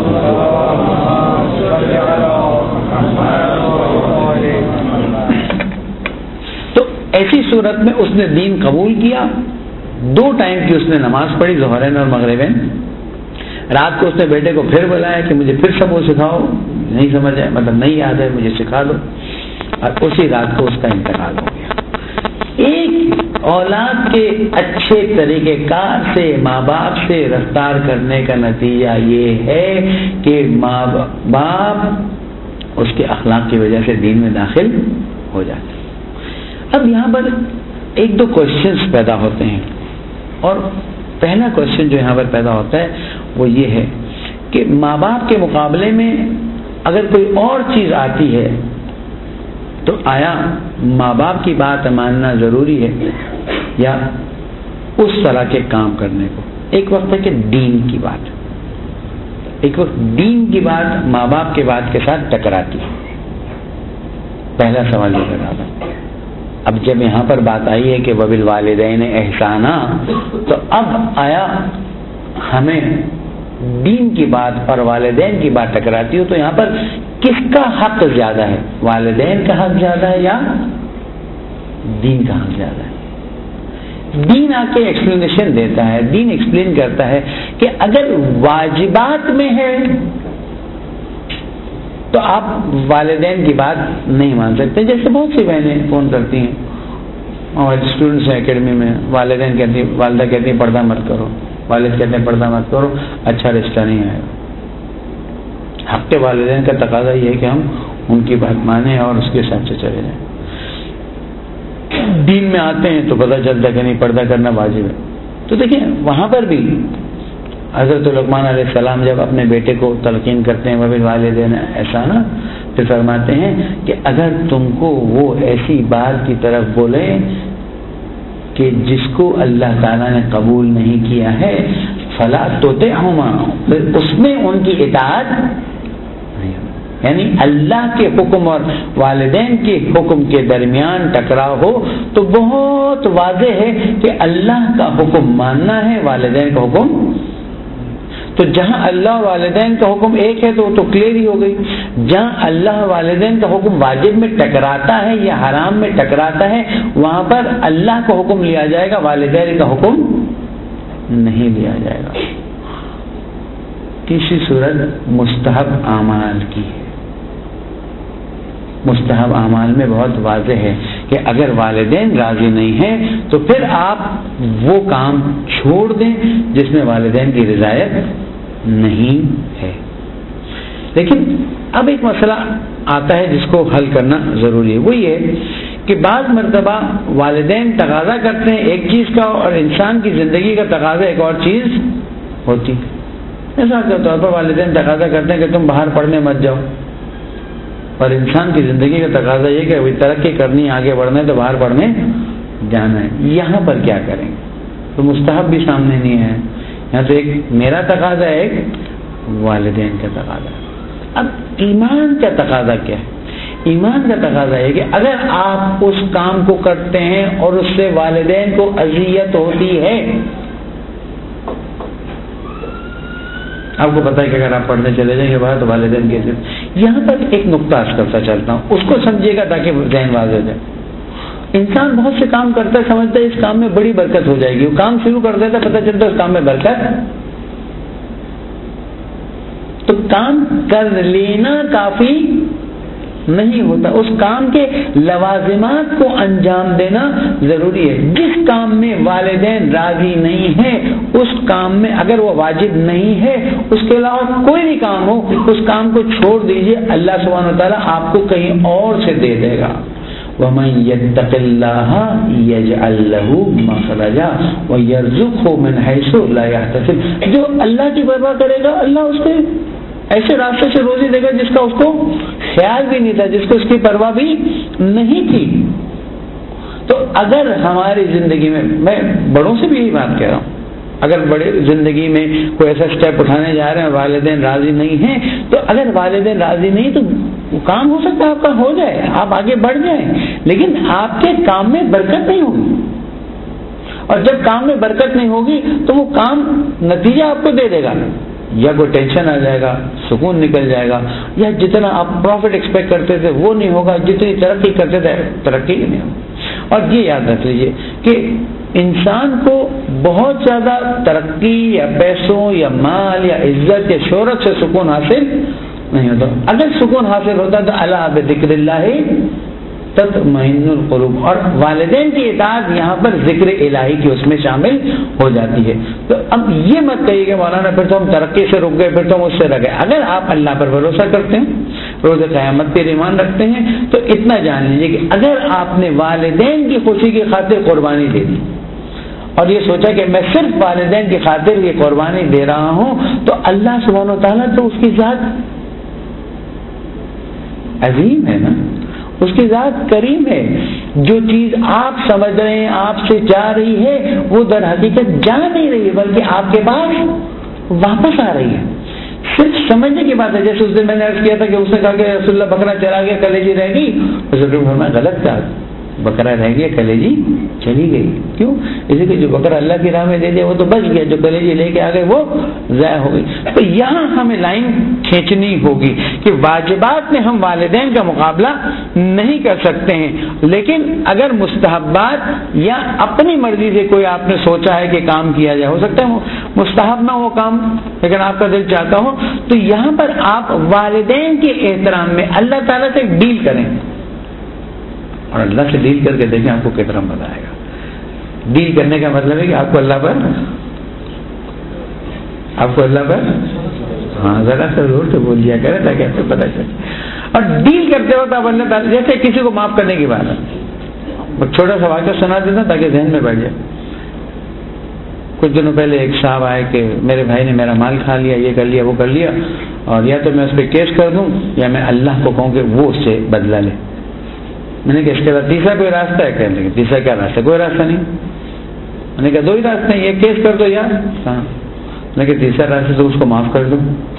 تو ایسی صورت میں اس نے دین قبول کیا. دو ٹائم کی اس نے نماز پڑھی، ظہرین اور مغربین. رات کو اس نے بیٹے کو پھر بلایا کہ مجھے پھر سب وہ سکھاؤ، نہیں سمجھ آئے مطلب نہیں یاد ہے، مجھے سکھا دو. اور اسی رات کو اس کا انتقال ہو گیا. ایک اولاد کے اچھے طریقہ کار سے ماں باپ سے رفتار کرنے کا نتیجہ یہ ہے کہ ماں باپ اس کے اخلاق کی وجہ سے دین میں داخل ہو جاتے ہیں. اب یہاں پر ایک دو کوشچنز پیدا ہوتے ہیں، اور پہلا کوشچن جو یہاں پر پیدا ہوتا ہے وہ یہ ہے کہ ماں باپ کے مقابلے میں اگر کوئی اور چیز آتی ہے تو آیا ماں باپ کی بات ماننا ضروری ہے یا اس طرح کے کام کرنے کو؟ ایک وقت ہے کہ دین کی بات، ایک وقت دین کی بات ماں باپ کے بات کے ساتھ ٹکراتی ہے. پہلا سوال یہ پیدا ہوتا ہے. اب جب یہاں پر بات آئی ہے کہ وبالوالدین احسانا، تو اب آیا ہمیں دین کی بات اور والدین کی بات ٹکراتی ہو تو یہاں پر کس کا حق زیادہ ہے؟ والدین کا حق زیادہ ہے یا دین کا حق زیادہ ہے؟ دین آ کے ایکسپلینیشن دیتا ہے، دین ایکسپلین کرتا ہے کہ اگر واجبات میں ہے تو آپ والدین کی بات نہیں مان سکتے. جیسے بہت سی بہنیں فون کرتی ہیں اور اسٹوڈنٹس ہیں اکیڈمی میں، والدین کہتی والدہ کہتی ہیں پردہ مت کرو، والد کہتے ہیں پردہ مت کرو، اچھا رشتہ نہیں آئے گا. حق کے والدین کا تقاضا یہ ہے کہ ہم ان کی بات مانیں اور اس کے حساب سے چلے جائیں. دین میں آتے ہیں تو پتہ چلتا ہے کہ نہیں پردہ کرنا واجب ہے. تو دیکھیں وہاں پر بھی حضرت لقمان علیہ السلام جب اپنے بیٹے کو تلقین کرتے ہیں وبالوالدین احسانا، پھر فرماتے ہیں کہ اگر تم کو وہ ایسی بات کی طرف بولے کہ جس کو اللہ تعالیٰ نے قبول نہیں کیا ہے فلا تطعہما، پھر اس میں ان کی اطاعت نہیں، یعنی اللہ کے حکم اور والدین کے حکم کے درمیان ٹکراؤ ہو تو بہت واضح ہے کہ اللہ کا حکم ماننا ہے، والدین کا حکم. تو جہاں اللہ اور والدین کا حکم ایک ہے تو وہ تو کلیئر ہی ہو گئی. جہاں اللہ اور والدین کا حکم واجب میں ٹکراتا ہے یا حرام میں ٹکراتا ہے وہاں پر اللہ کا حکم لیا جائے گا، والدین کا حکم نہیں لیا جائے گا. تیسری صورت مستحب اعمال کی ہے. مستحب اعمال میں بہت واضح ہے کہ اگر والدین راضی نہیں ہیں تو پھر آپ وہ کام چھوڑ دیں جس میں والدین کی رضایت نہیں ہے. لیکن اب ایک مسئلہ آتا ہے جس کو حل کرنا ضروری ہے. وہ یہ کہ بعض مرتبہ والدین تقاضا کرتے ہیں ایک چیز کا اور انسان کی زندگی کا تقاضا ایک اور چیز ہوتی ہے. مثال کے طور پر والدین تقاضا کرتے ہیں کہ تم باہر پڑھنے مت جاؤ، اور انسان کی زندگی کا تقاضا یہ کہ ترقی کرنی، آگے بڑھنا ہے تو باہر پڑھنے جانا ہے. یہاں پر کیا کریں گے؟ تو مستحب بھی سامنے نہیں ہے، یہاں تو ایک میرا تقاضا ہے، ایک والدین کا تقاضا ہے. اب ایمان کا تقاضا کیا ہے؟ ایمان کا تقاضا ہے کہ اگر آپ اس کام کو کرتے ہیں اور اس سے والدین کو اذیت ہوتی ہے، آپ کو پتا ہے کہ اگر آپ پڑھنے چلے جائیں گے باہر تو والدین کے ذمہ. یہاں پر ایک نقطہ عرض کرتا چلتا ہوں، اس کو سمجھیے گا تاکہ ذہن واضح ہو جائے. انسان بہت سے کام کرتا ہے، سمجھتا ہے اس کام میں بڑی برکت ہو جائے گی، وہ کام شروع کر دیتا ہے، پتہ چلتا ہے اس کام میں برکت. تو کام کر لینا کافی نہیں ہوتا، اس کام کے لوازمات کو انجام دینا ضروری ہے. جس کام میں والدین راضی نہیں ہیں اس کام میں اگر وہ واجب نہیں ہے، اس کے علاوہ کوئی بھی کام ہو اس کام کو چھوڑ دیجئے، اللہ سبحانہ وتعالیٰ آپ کو کہیں اور سے دے دے گا. وَمَن يَتَّقِ اللَّهَ يَجْعَل لَّهُ مَخْرَجًا وَيَرْزُقْهُ مِنْ حَيْثُ لَا يَحْتَسِبُ. جو اللہ کی پرواہ کرے گا اللہ اس کے ایسے راستے سے روزی دے گا جس کا اس کو خیال بھی نہیں تھا، جس کو اس کی پرواہ بھی نہیں تھی. تو اگر ہماری زندگی میں، میں بڑوں سے بھی یہی بات کہہ رہا ہوں، اگر بڑے زندگی میں کوئی ایسا اسٹیپ اٹھانے جا رہے ہیں والدین راضی نہیں ہیں، تو اگر والدین راضی نہیں تو وہ کام ہو سکتا ہے آپ کا ہو جائے، آپ آگے بڑھ جائیں، لیکن آپ کے کام میں برکت نہیں ہوگی. اور جب کام میں برکت نہیں ہوگی تو وہ کام نتیجہ آپ کو دے دے گا، یا کوئی ٹینشن آ جائے گا، سکون نکل جائے گا، یا جتنا آپ پروفٹ ایکسپیکٹ کرتے تھے وہ نہیں ہوگا، جتنی ترقی کرتے تھے ترقی ہی نہیں ہوگی. اور یہ یاد رکھ لیجیے کہ انسان کو بہت زیادہ ترقی یا پیسوں یا مال یا عزت یا شہرت سے سکون حاصل نہیں ہوتا. اگر سکون حاصل ہوتا تو الا بذکر اللہ تطمئن القلوب، اور والدین کی اطاعت یہاں پر ذکر الہی کی اس میں شامل ہو جاتی ہے. تو اب یہ مت کہیے کہ مولانا پھر تو ہم ترقی سے رک گئے، پھر تو ہم اس سے رہ گئے. اگر آپ اللہ پر بھروسہ کرتے ہیں، روز قیامت پر ایمان رکھتے ہیں، تو اتنا جان لیجیے کہ اگر آپ نے والدین کی خوشی کی خاطر قربانی دے دی اور یہ سوچا کہ میں صرف والدین کی خاطر یہ قربانی دے رہا ہوں، تو اللہ سبحانہ و تعالیٰ تو اس کی ذات عظیم ہے نا، اس کی ذات کریم ہے. جو چیز آپ سمجھ رہے ہیں آپ سے جا رہی ہے وہ در حقیقت جا نہیں رہی ہے، بلکہ آپ کے پاس واپس آ رہی ہے. صرف سمجھنے کی بات ہے. جیسے اس دن میں نے عرض کیا تھا کہ اس نے کہا کہ رسول اللہ بکرا چلا گیا کلیجی رہ گئی، حضرت نے فرمایا غلط کہا، بکرا رہ گیا کلیجی چلی گئی. کیوں؟ اسی لیے جو بکرا اللہ کی راہ میں دے دیا وہ تو بچ گیا، جو کلیجی لے کے آ گئے وہ ضائع ہو گئی. تو یہاں ہمیں لائن کھینچنی ہوگی کہ واجبات میں ہم والدین کا مقابلہ نہیں کر سکتے ہیں، لیکن اگر مستحبات یا اپنی مرضی سے کوئی آپ نے سوچا ہے کہ کام کیا جائے، ہو سکتا ہے مستحب نہ ہو کام لیکن آپ کا دل چاہتا ہو، تو یہاں پر آپ والدین کے احترام میں اللہ تعالیٰ سے ڈیل کریں، اور اللہ سے ڈیل کر کے دیکھیں آپ کو کتنا مزہ آئے گا. ڈیل کرنے کا مطلب ہے کہ آپ کو اللہ پر آپ کو اللہ پر ہاں ذرا سا زور سے بول دیا کرے تاکہ آپ کو پتہ چلے. اور ڈیل کرتے وقت آپ اللہ تعالیٰ، جیسے کسی کو معاف کرنے کی بات ہے، چھوٹا سا واقعہ سنا دیتا تاکہ ذہن میں بیٹھ جائے. کچھ دنوں پہلے ایک صاحب آئے کہ میرے بھائی نے میرا مال کھا لیا، یہ کر لیا وہ کر لیا، اور یا تو میں اس پہ کیس کر دوں یا میں اللہ کو کہوں کہ وہ اس سے بدلہ لے. میں نے کہا اس کے بعد تیسرا کوئی راستہ ہے؟ کہنے لگے تیسرا کیا راستہ؟ کوئی راستہ نہیں. میں نے کہا دو ہی راستے ہیں، یہ کیس کر دو یا کہاں. میں نے کہا تیسرا راستہ تو اس کو معاف کر دو.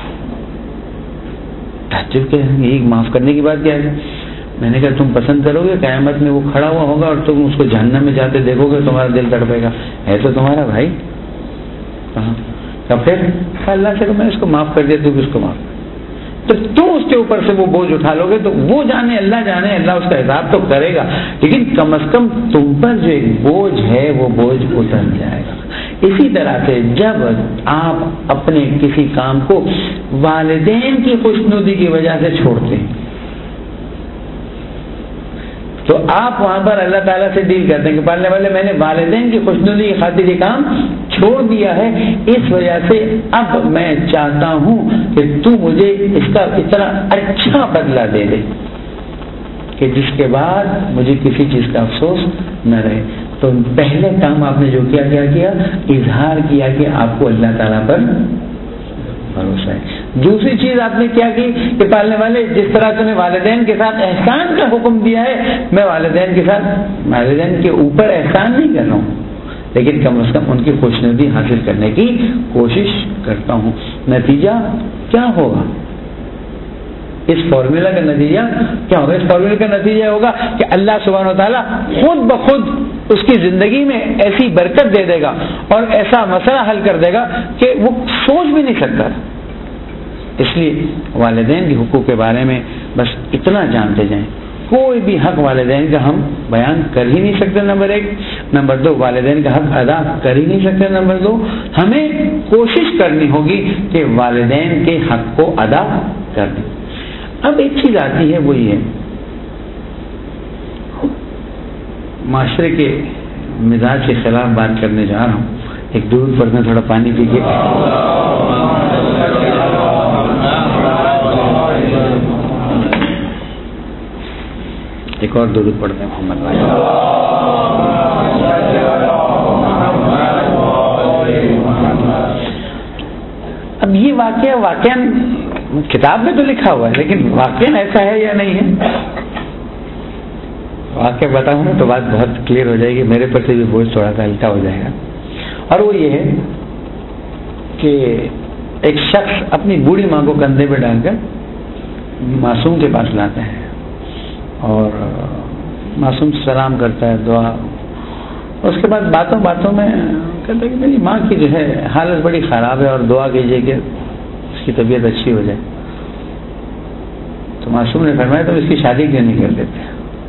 تعجب کیا ہے، یہی معاف کرنے کی بات کیا ہے؟ میں نے کہا تم پسند کرو گے قیامت میں وہ کھڑا ہوا ہوگا اور تم اس کو جہنم میں جاتے دیکھو گے، تمہارا دل تڑپے گا، ہے تو تمہارا بھائی کہاں کا. پھر اللہ سے میں اس کو معاف کر دیا، تو بھی اس کو معاف، تو تم اس کے اوپر سے وہ بوجھ اٹھا لو گے تو وہ جانے اللہ جانے اللہ اس کا حساب تو کرے گا، لیکن کم از کم تم پر جو ایک بوجھ ہے وہ بوجھ اتر جائے گا. اسی طرح سے جب آپ اپنے کسی کام کو والدین کی خوشنودی کی وجہ سے چھوڑتے ہیں، تو آپ وہاں پر اللہ تعالیٰ سے ڈیل کرتے ہیں کہ پالنے والے میں نے والدین کی خوشنودی کی خاطر یہ کام چھوڑ دیا ہے، اس وجہ سے اب میں چاہتا ہوں کہ تو مجھے اس کا اتنا اچھا بدلہ دے دے کہ جس کے بعد مجھے کسی چیز کا افسوس نہ رہے۔ تو پہلے کام آپ نے جو کیا کیا کیا اظہار کیا کہ آپ کو اللہ تعالیٰ پر بھروسہ ہے۔ دوسری چیز آپ نے کیا کی کہ پالنے والے جس طرح تمہیں والدین کے ساتھ احسان کا حکم دیا ہے، میں والدین کے ساتھ والدین کے اوپر احسان نہیں کر رہا ہوں، لیکن کم از کم ان کی خوشنودی حاصل کرنے کی کوشش کرتا ہوں۔ نتیجہ کیا ہوگا؟ اس فارمولا کا نتیجہ کیا ہوگا؟ اس فارمولا کا نتیجہ ہوگا کہ اللہ سبحانہ و تعالیٰ خود بخود اس کی زندگی میں ایسی برکت دے دے گا اور ایسا مسئلہ حل کر دے گا کہ وہ سوچ بھی نہیں سکتا۔ اس لیے والدین کے حقوق کے بارے میں بس اتنا جانتے جائیں، کوئی بھی حق والدین کا ہم بیان کر ہی نہیں سکتے، نمبر ایک۔ نمبر دو، والدین کا حق ادا کر ہی نہیں سکتے، نمبر دو۔ ہمیں کوشش کرنی ہوگی کہ والدین کے حق کو ادا کر دیں۔ اب ایک چیز آتی ہے، وہ یہ ہے معاشرے کے مزاج کے خلاف بات کرنے جا رہا ہوں۔ ایک دودھ پڑھ میں تھوڑا پانی پی کے ایک اور درود پڑھتے ہیں محمد بھائی۔ اب یہ واقعہ واقعاً کتاب میں تو لکھا ہوا ہے، لیکن واقعاً ایسا ہے یا نہیں ہے؟ واقعہ بتاؤں تو بات بہت کلیئر ہو جائے گی، میرے پر سے بھی بوجھ تھوڑا سا ہلکا ہو جائے گا۔ اور وہ یہ ہے کہ ایک شخص اپنی بوڑھی ماں کو کندھے پہ ڈال کر معصوم کے پاس لاتا ہے اور معصوم سلام کرتا ہے، دعا، اس کے بعد باتوں باتوں میں کہتا ہے کہ میری ماں کی جو ہے حالت بڑی خراب ہے اور دعا کیجیے کہ اس کی طبیعت اچھی ہو جائے۔ تو معصوم نے فرمایا تو اس کی شادی کیوں نہیں کر دیتے؟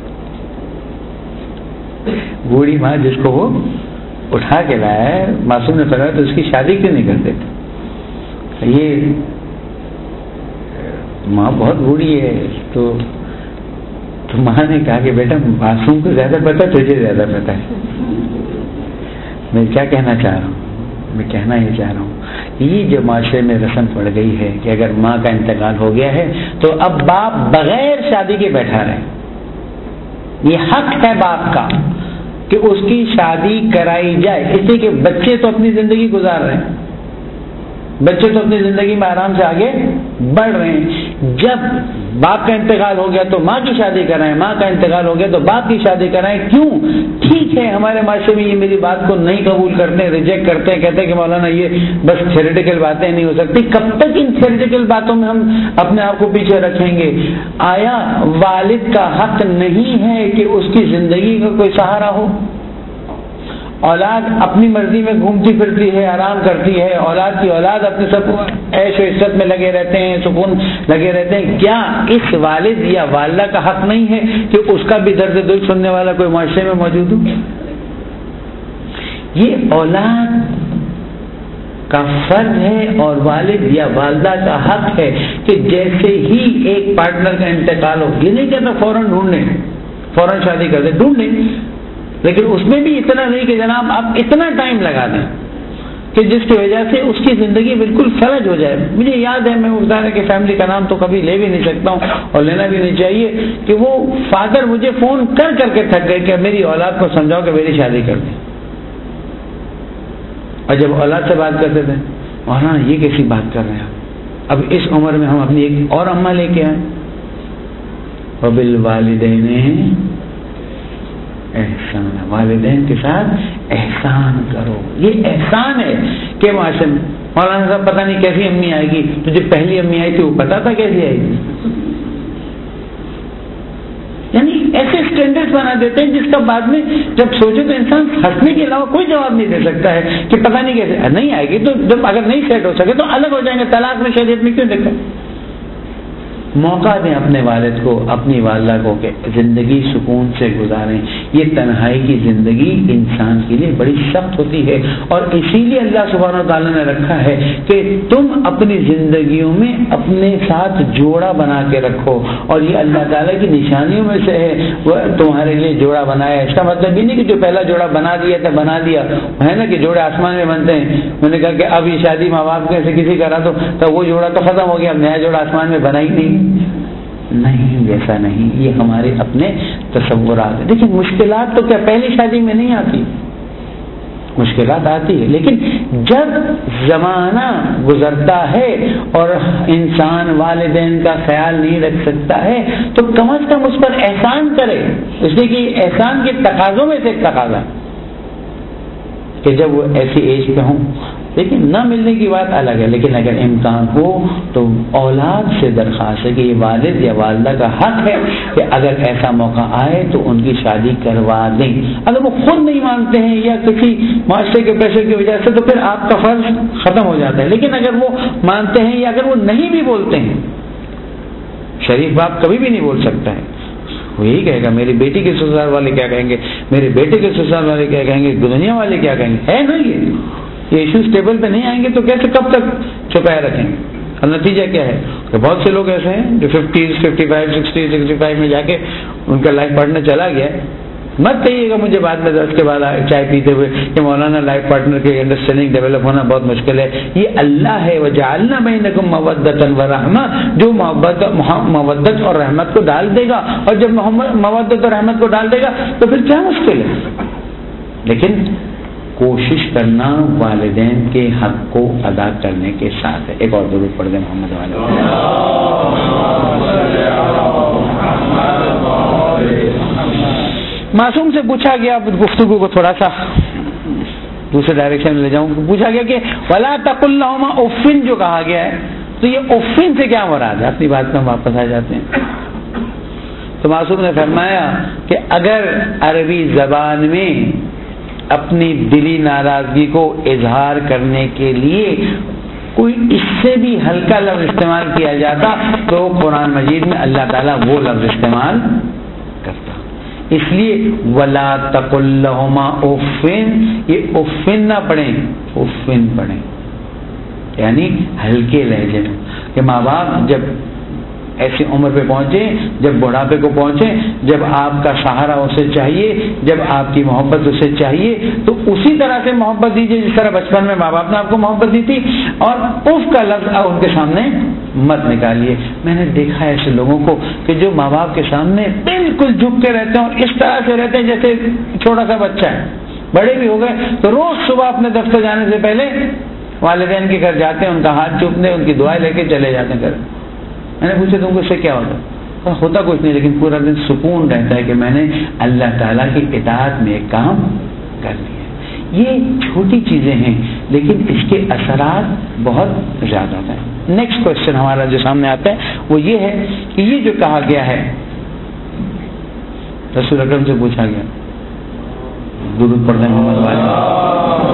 بوڑھی ماں جس کو وہ اٹھا کے لایا ہے، معصوم نے فرمایا تو اس کی شادی کیوں نہیں کر دیتے؟ یہ ماں بہت بوڑھی ہے، تو تو ماں نے کہا کہ بیٹا معصوم کو زیادہ پتا، تجھے زیادہ پتا ہے۔ میں کیا کہنا چاہ رہا ہوں؟ میں کہنا یہ چاہ رہا ہوں، یہ جو معاشرے میں رسم پڑ گئی ہے کہ اگر ماں کا انتقال ہو گیا ہے تو اب باپ بغیر شادی کے بیٹھا رہے۔ یہ حق ہے باپ کا کہ اس کی شادی کرائی جائے، اس لیے کہ بچے تو اپنی زندگی گزار رہے ہیں، بچے تو اپنی زندگی میں آرام سے آگے بڑھ رہے ہیں۔ جب باپ کا انتقال ہو گیا تو ماں کی شادی کرائیں، ماں کا انتقال ہو گیا تو باپ کی شادی کرائیں۔ کیوں؟ ٹھیک ہے ہمارے معاشرے میں یہ میری بات کو نہیں قبول کرتے، ریجیکٹ کرتے ہیں، کہتے ہیں کہ مولانا یہ بس تھیوریٹیکل باتیں نہیں ہو سکتی۔ کب تک ان تھیوریٹیکل باتوں میں ہم اپنے آپ کو پیچھے رکھیں گے؟ آیا والد کا حق نہیں ہے کہ اس کی زندگی کا کوئی سہارا ہو؟ اولاد اپنی مرضی میں گھومتی پھرتی ہے، آرام کرتی ہے، اولاد کی اولاد اپنے سب عیش و عزت میں لگے رہتے ہیں، سکون لگے رہتے ہیں۔ کیا اس والد یا والدہ کا حق نہیں ہے کہ اس کا بھی درد دل سننے والا کوئی معاشرے میں موجود ہو؟ یہ اولاد کا فرض ہے اور والد یا والدہ کا حق ہے کہ جیسے ہی ایک پارٹنر کا انتقال ہو، یہ نہیں کہتا فوراً ڈھونڈ لیں، فوراً شادی کر دیں، ڈھونڈ لیں، لیکن اس میں بھی اتنا نہیں کہ جناب آپ اتنا ٹائم لگا دیں کہ جس کی وجہ سے اس کی زندگی بالکل فلج ہو جائے۔ مجھے یاد ہے، میں ظاہر ہے کہ فیملی کا نام تو کبھی لے بھی نہیں سکتا ہوں اور لینا بھی نہیں چاہیے، کہ وہ فادر مجھے فون کر کر کے تھک گئے کہ میری اولاد کو سمجھاؤ کہ میری شادی کر دیں۔ اور جب اولاد سے بات کرتے تھے، مولانا یہ کیسی بات کر رہے ہیں اب اس عمر میں ہم اپنی ایک اور اماں لے کے آئیں۔ وبالوالدین احسان، والدین کے ساتھ احسان کرو۔ یہ احسان ہے کہ معاشرے میں مولانا صاحب پتہ نہیں کیسی امی آئے گی، تو جو پہلی امی آئی تھی وہ پتا تھا کیسی آئے گی؟ یعنی ایسے اسٹینڈرڈ بنا دیتے ہیں جس کا بعد میں جب سوچے تو انسان ہنسنے کے علاوہ کوئی جواب نہیں دے سکتا ہے کہ پتہ نہیں کیسے نہیں آئے گی، تو جب اگر نہیں سیٹ ہو سکے تو الگ ہو جائیں گے۔ طلاق میں شریعت میں کیوں دیکھا؟ موقع دیں اپنے والد کو، اپنی والدہ کو کہ زندگی سکون سے گزاریں. یہ تنہائی کی زندگی انسان کے لیے بڑی سخت ہوتی ہے، اور اسی لیے اللہ سبحانہ و تعالیٰ نے رکھا ہے کہ تم اپنی زندگیوں میں اپنے ساتھ جوڑا بنا کے رکھو، اور یہ اللہ تعالیٰ کی نشانیوں میں سے ہے وہ تمہارے لیے جوڑا بنایا. اس کا مطلب یہ نہیں کہ جو پہلا جوڑا بنا دیا تھا بنا دیا ہے نا، کہ جوڑے آسمان میں بنتے ہیں. میں نے کہا کہ اب یہ شادی ماں باپ کے سے کسی کرا دو تو وہ جوڑا تو ختم ہو گیا، اب نیا جوڑا آسمان میں بنا ہی نہیں. نہیں، ویسا نہیں، یہ ہمارے اپنے تصورات ہیں. دیکھیں مشکلات تو کیا پہلی شادی میں نہیں آتی، مشکلات آتی ہے، لیکن جب زمانہ گزرتا ہے اور انسان والدین کا خیال نہیں رکھ سکتا ہے تو کم از کم اس پر احسان کرے. اس لیے کہ احسان کے تقاضوں میں سے ایک تقاضا کہ جب وہ ایسی ایج پہ ہوں، لیکن نہ ملنے کی بات الگ ہے، لیکن اگر امکان ہو تو اولاد سے درخواست ہے کہ یہ والد یا والدہ کا حق ہے کہ اگر ایسا موقع آئے تو ان کی شادی کروا دیں. اگر وہ خود نہیں مانتے ہیں یا کسی معاشرے کے پیسے کی وجہ سے تو پھر آپ کا فرض ختم ہو جاتا ہے. لیکن اگر وہ مانتے ہیں یا اگر وہ نہیں بھی بولتے ہیں، شریف باپ کبھی بھی نہیں بول سکتا ہے، وہ یہی کہے گا میری بیٹی کے سسرال والے کیا کہیں گے، میرے بیٹے کے سسرال والے کیا کہیں گے، دنیا والے کیا کہیں گے. ہے نا یہ یہ ایشوز ٹیبل پہ نہیں آئیں گے تو کیسے کب تک چھپائے رکھیں گے. اور نتیجہ کیا ہے کہ بہت سے لوگ ایسے ہیں جو fifties fifty five sixty sixty five میں جا کے ان کا لائف پارٹنر چلا گیا. مت کہیے گا مجھے بعد میں دس کے بعد چائے پیتے ہوئے کہ مولانا لائف پارٹنر کی انڈرسٹینڈنگ ڈیولپ ہونا بہت مشکل ہے. یہ اللہ ہے وجعلنا بینکم مودۃ ورحمہ، جو محبت مودت اور رحمت کو ڈال دے گا، اور جب مودت اور رحمت کو ڈال دے گا تو پھر کیا مشکل ہے. لیکن کوشش کرنا والدین کے حق کو ادا کرنے کے ساتھ ہے. ایک اور درود پڑھ دیں محمد والے. معصوم سے پوچھا گیا، گفتگو کو تھوڑا سا دوسرے ڈائریکشن میں لے جاؤں، پوچھا گیا کہ ولا تقل لہما اف جو کہا گیا ہے تو یہ اف سے کیا مراد ہے. اپنی بات میں واپس آ جاتے ہیں. تو معصوم نے فرمایا کہ اگر عربی زبان میں اپنی دلی ناراضگی کو اظہار کرنے کے لیے کوئی اس سے بھی ہلکا لفظ استعمال کیا جاتا تو قرآن مجید میں اللہ تعالیٰ وہ لفظ استعمال کرتا. اس لیے ولا تقل لہما اف، یہ افن نہ پڑھیں، افن پڑھیں، یعنی ہلکے لہجے میں. کہ ماں باپ جب ایسی عمر پہ پہنچے، جب بڑھاپے کو پہنچے، جب آپ کا سہارا اسے چاہیے، جب آپ کی محبت اسے چاہیے تو اسی طرح سے محبت دیجیے جس طرح بچپن میں ماں باپ نے آپ کو محبت دی تھی. اور اف کا لفظ ان کے سامنے مت نکالیے. میں نے دیکھا ہے ایسے لوگوں کو کہ جو ماں باپ کے سامنے بالکل جھک کے رہتے ہیں اور اس طرح سے رہتے ہیں جیسے چھوٹا سا بچہ ہے. بڑے بھی ہو گئے تو روز صبح اپنے دفتر جانے سے پہلے والدین کے گھر جاتے ہیں، ان کا ہاتھ چومتے، ان کی دعائیں لے کے چلے جاتے ہیں گھر. میں نے پوچھا تم کو اس سے کیا ہوتا؟ ہوتا کچھ نہیں، لیکن پورا دن سکون رہتا ہے کہ میں نے اللہ تعالیٰ کی اطاعت میں ایک کام کر لیا. یہ چھوٹی چیزیں ہیں لیکن اس کے اثرات بہت زیادہ ہیں. نیکسٹ کوشچن ہمارا جو سامنے آتا ہے وہ یہ ہے کہ یہ جو کہا گیا ہے رسول اکرم سے پوچھا گیا، درود پڑھنے محمد والے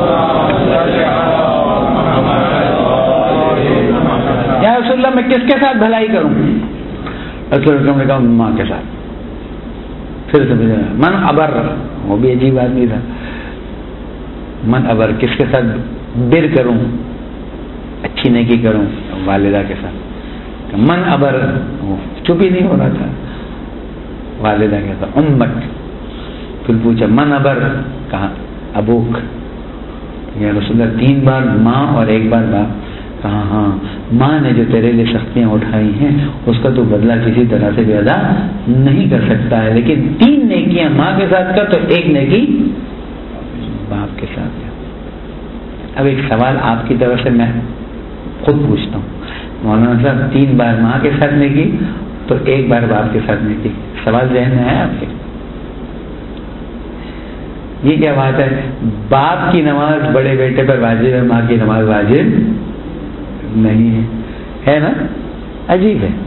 یا رسول اللہ میں کس کے ساتھ بھلائی کروں؟ رسول اکرم نے کہا ماں کے ساتھ. پھر سے من ابر، وہ بھی عجیب آدمی تھا. من ابر کس کے ساتھ بر کروں، اچھی نیکی کروں؟ والدہ کے ساتھ. من ابر چپ ہی نہیں ہو رہا تھا، والدہ کے ساتھ. امک. پھر پوچھا من ابر، کہا ابوک. یا رسول اللہ تین بار ماں اور ایک بار باپ. کہا ہاں، ماں نے جو تیرے لیے سختیاں اٹھائی ہیں اس کا تو بدلہ کسی طرح سے بھی ادا نہیں کر سکتا ہے، لیکن تین نیکیاں ماں کے ساتھ کر تو ایک نیکی باپ کے ساتھ کر. اب ایک سوال آپ کی طرف سے میں خود پوچھتا ہوں، مولانا صاحب تین بار ماں کے ساتھ نیکی تو ایک بار باپ کے ساتھ نیکی، سوال ذہن میں ہے آپ کے؟ یہ کیا بات ہے؟ باپ کی نماز بڑے بیٹے پر واجب ہے، ماں کی نماز واجب نہیں ہے، ہے نا؟ عجیب ہے.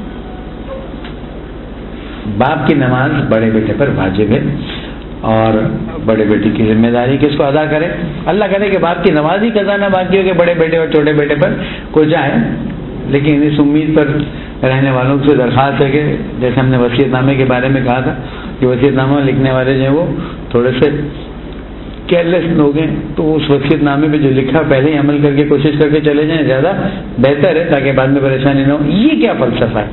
باپ کی نماز بڑے بیٹے پر واجب ہے اور بڑے بیٹے کی ذمہ داری کس کو ادا کرے؟ اللہ کرے کہ باپ کی نماز ہی قضا نہ باقی ہو کہ بڑے بیٹے اور چھوٹے بیٹے پر کو جائے. لیکن اس امید پر رہنے والوں سے درخواست ہے کہ جیسے ہم نے وصیت نامے کے بارے میں کہا تھا کہ وصیت نامہ لکھنے والے جو ہیں وہ تھوڑے سے کیئرلیس لوگ ہیں، تو اس وصیت نامے پہ جو لکھا پہلے ہی عمل کر کے کوشش کر کے چلے جائیں، زیادہ بہتر ہے تاکہ بعد میں پریشانی نہ ہو۔ یہ کیا فلسفہ ہے؟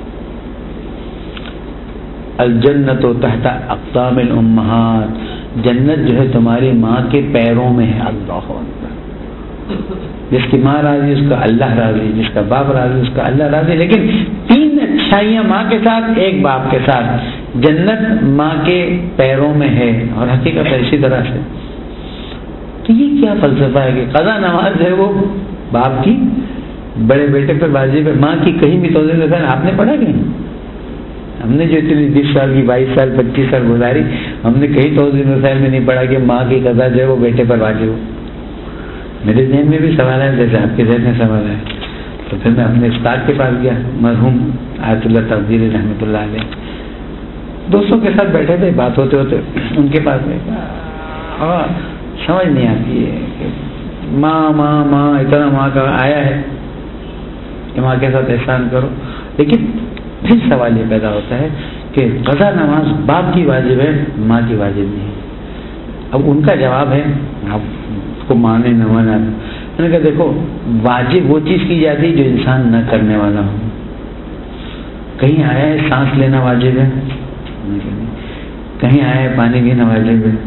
الجنت تحت اقدام الامہات، جنت جو ہے تمہاری ماں کے پیروں میں ہے۔ اللہ اکبر، جس کی ماں راضی اس کا اللہ راضی، جس کا باپ راضی اس کا اللہ راضی۔ لیکن تین اچھائیاں ماں کے ساتھ، ایک باپ کے ساتھ۔ جنت ماں کے پیروں میں ہے، اور حقیقت اسی طرح سے۔ تو یہ کیا فلسفہ ہے کہ قضا نماز ہے وہ باپ کی، بڑے بیٹے پر واجب ہے، ماں کی کہیں بھی توجہ نہیں۔ آپ نے پڑھا کہیں؟ ہم نے جو اتنی بیس سال کی، بائیس سال، پچیس سال گزاری، ہم نے کہیں توضیح مسائل میں نہیں پڑھا کہ ماں کی قضا جو ہے وہ بیٹے پر واجب ہو۔ میرے ذہن میں بھی سوال ہے جیسے آپ کے ذہن میں سوال ہے، تو پھر میں اپنے استاد کے پاس گیا، مرحوم آیت اللہ تفضیلی رحمۃ اللہ علیہ، دوستوں کے ساتھ بیٹھے تھے، بات ہوتے ہوتے ان کے پاس میں ہاں سمجھ نہیں آتی ہے کہ ماں ماں ماں اتنا ماں کا آیا ہے کہ ماں کے ساتھ احسان کرو، لیکن پھر سوال یہ پیدا ہوتا ہے کہ قضا نماز باپ کی واجب ہے، ماں کی واجب نہیں۔ اب ان کا جواب ہے، آپ کو مانے نہ مانا، میں نے کہا دیکھو واجب وہ چیز کی جاتی ہے جو انسان نہ کرنے والا ہو۔ کہیں آیا ہے سانس لینا واجب ہے، کہیں آیا ہے پانی پینا واجب ہے،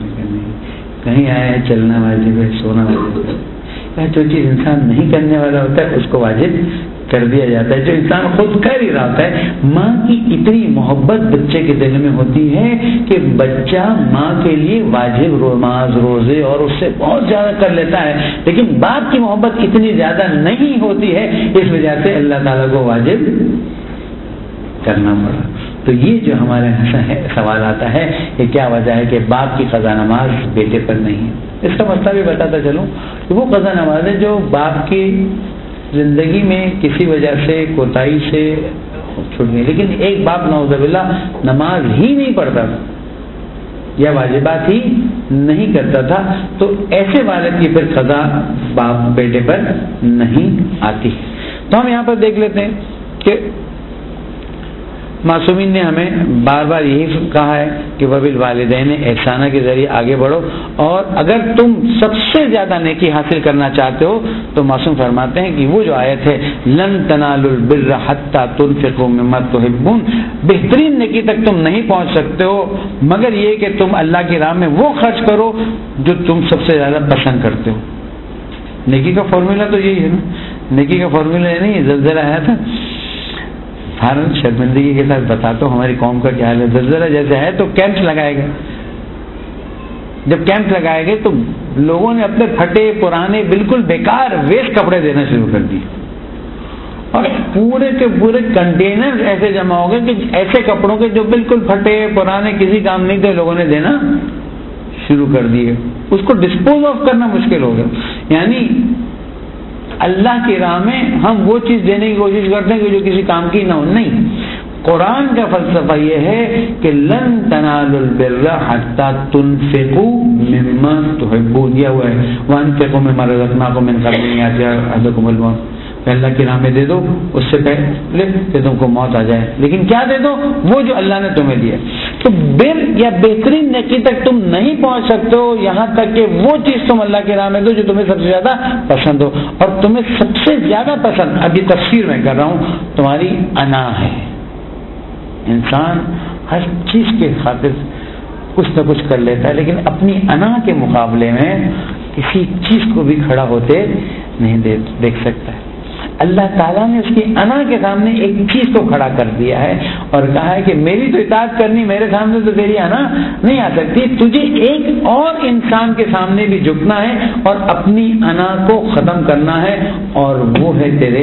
کہیں آیا ہے چلنا واجب ہے، سونا واجب ہے۔ جو چیز انسان نہیں کرنے والا ہوتا ہے اس کو واجب کر دیا جاتا ہے، جو انسان خود کر ہی رہا ہوتا ہے۔ ماں کی اتنی محبت بچے کے دل میں ہوتی ہے کہ بچہ ماں کے لیے واجب نماز، روزے اور اس سے بہت زیادہ کر لیتا ہے، لیکن باپ کی محبت اتنی زیادہ نہیں ہوتی ہے، اس وجہ سے اللہ تعالیٰ کو واجب کرنا پڑا۔ تو یہ جو ہمارے یہاں سوال آتا ہے کہ کیا وجہ ہے کہ باپ کی قضا نماز بیٹے پر نہیں ہے؟ اس کا مسئلہ بھی بتاتا چلوں کہ وہ قضا نماز ہے جو باپ کی زندگی میں کسی وجہ سے کوتاہی سے چھوٹ گئی، لیکن ایک باپ نعوذ باللہ نماز ہی نہیں پڑھتا تھا یا واجبات ہی نہیں کرتا تھا، تو ایسے والد کی پھر قضا باپ بیٹے پر نہیں آتی۔ تو ہم یہاں پر دیکھ لیتے ہیں کہ معصومین نے ہمیں بار بار یہی کہا ہے کہ وبالوالدین احسانہ کے ذریعے آگے بڑھو، اور اگر تم سب سے زیادہ نیکی حاصل کرنا چاہتے ہو تو معصوم فرماتے ہیں کہ وہ جو آیت ہے لن تنالوا البر حتى تنفقوا مما تحبون، بہترین نیکی تک تم نہیں پہنچ سکتے ہو مگر یہ کہ تم اللہ کی راہ میں وہ خرچ کرو جو تم سب سے زیادہ پسند کرتے ہو۔ نیکی کا فارمولا تو یہی ہے نا، نیکی کا فارمولا یہ نہیں، زلزلہ آیا تھا، فارن شرمندگی کے ساتھ بتاتا ہوں ہماری قوم کا کیا حال ہے۔ زلزلہ جیسے ہے تو کیمپس لگائے گئے، جب کیمپ لگائے گئے تو لوگوں نے اپنے پھٹے پرانے بالکل بیکار ویسٹ کپڑے دینا شروع کر دیے، اور پورے کے پورے کنٹینر ایسے جمع ہو گئے کہ ایسے کپڑوں کے جو بالکل پھٹے پرانے کسی کام نہیں تھے لوگوں نے دینا شروع کر دیے، اس کو ڈسپوز آف کرنا مشکل ہو گیا۔ یعنی اللہ کی راہ میں ہم وہ چیز دینے کی کوشش کرتے ہیں کہ جو کسی کام کی نہ ہو۔ نہیں، قرآن کا فلسفہ یہ ہے کہ لن تنالوا البر حتى تنفقوا مما تحبون، یہ ہوا ہے وانفقوا مما رزقناکم من قبل ان یأتی احدکم الموت، اللہ کی راہ میں دے دو اس سے پہلے کہ تم کو موت آ جائے، لیکن کیا دے دو؟ وہ جو اللہ نے تمہیں دیا۔ تو بر یا بہترین نیکی تک تم نہیں پہنچ سکتے ہو یہاں تک کہ وہ چیز تم اللہ کی راہ میں دو جو تمہیں سب سے زیادہ پسند ہو، اور تمہیں سب سے زیادہ پسند، ابھی تفسیر میں کر رہا ہوں، تمہاری انا ہے۔ انسان ہر چیز کے خاطر کچھ نہ کچھ کر لیتا ہے، لیکن اپنی انا کے مقابلے میں کسی چیز کو بھی کھڑا ہوتے نہیں دیکھ سکتا ہے۔ اللہ تعالیٰ نے اس کی انا کے سامنے ایک چیز کو کھڑا کر دیا ہے اور کہا ہے کہ میری تو اطاعت کرنی، میرے سامنے تو تیری انا نہیں آ سکتی، تجھے ایک اور انسان کے سامنے بھی جھکنا ہے اور اپنی انا کو ختم کرنا ہے، اور وہ ہے تیرے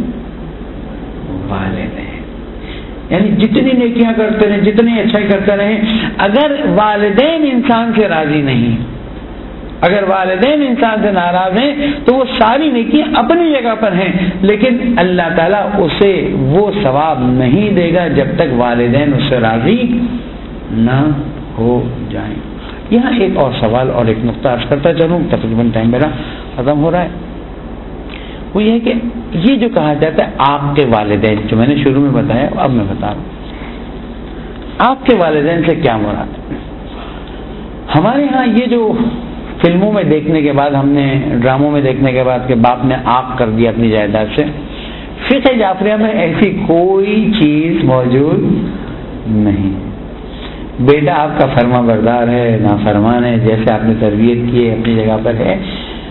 والدین۔ یعنی جتنی نیکیاں کرتے رہیں، جتنی اچھائی کرتے رہیں، اگر والدین انسان سے راضی نہیں، اگر والدین انسان سے ناراض ہیں تو وہ ساری نیکیاں اپنی جگہ پر ہیں، لیکن اللہ تعالیٰ اسے وہ ثواب نہیں دے گا جب تک والدین اس سے راضی نہ ہو جائیں۔ یہاں ایک اور سوال اور ایک نقطہ عرض کرتا چلوں، تقریباً ٹائم میرا ختم ہو رہا ہے۔ وہ یہ ہے کہ یہ جو کہا جاتا ہے آپ کے والدین، جو میں نے شروع میں بتایا اب میں بتا رہا ہوں آپ کے والدین سے کیا مراد ہے۔ ہمارے ہاں یہ جو فلموں میں دیکھنے کے بعد، ہم نے ڈراموں میں دیکھنے کے بعد کہ باپ نے آگ کر دیا اپنی جائیداد سے، فقہ جعفریہ میں ایسی کوئی چیز موجود نہیں۔ بیٹا آپ کا فرما بردار ہے، نافرمان ہے، جیسے آپ نے تربیت کی ہے اپنی جگہ پر ہے۔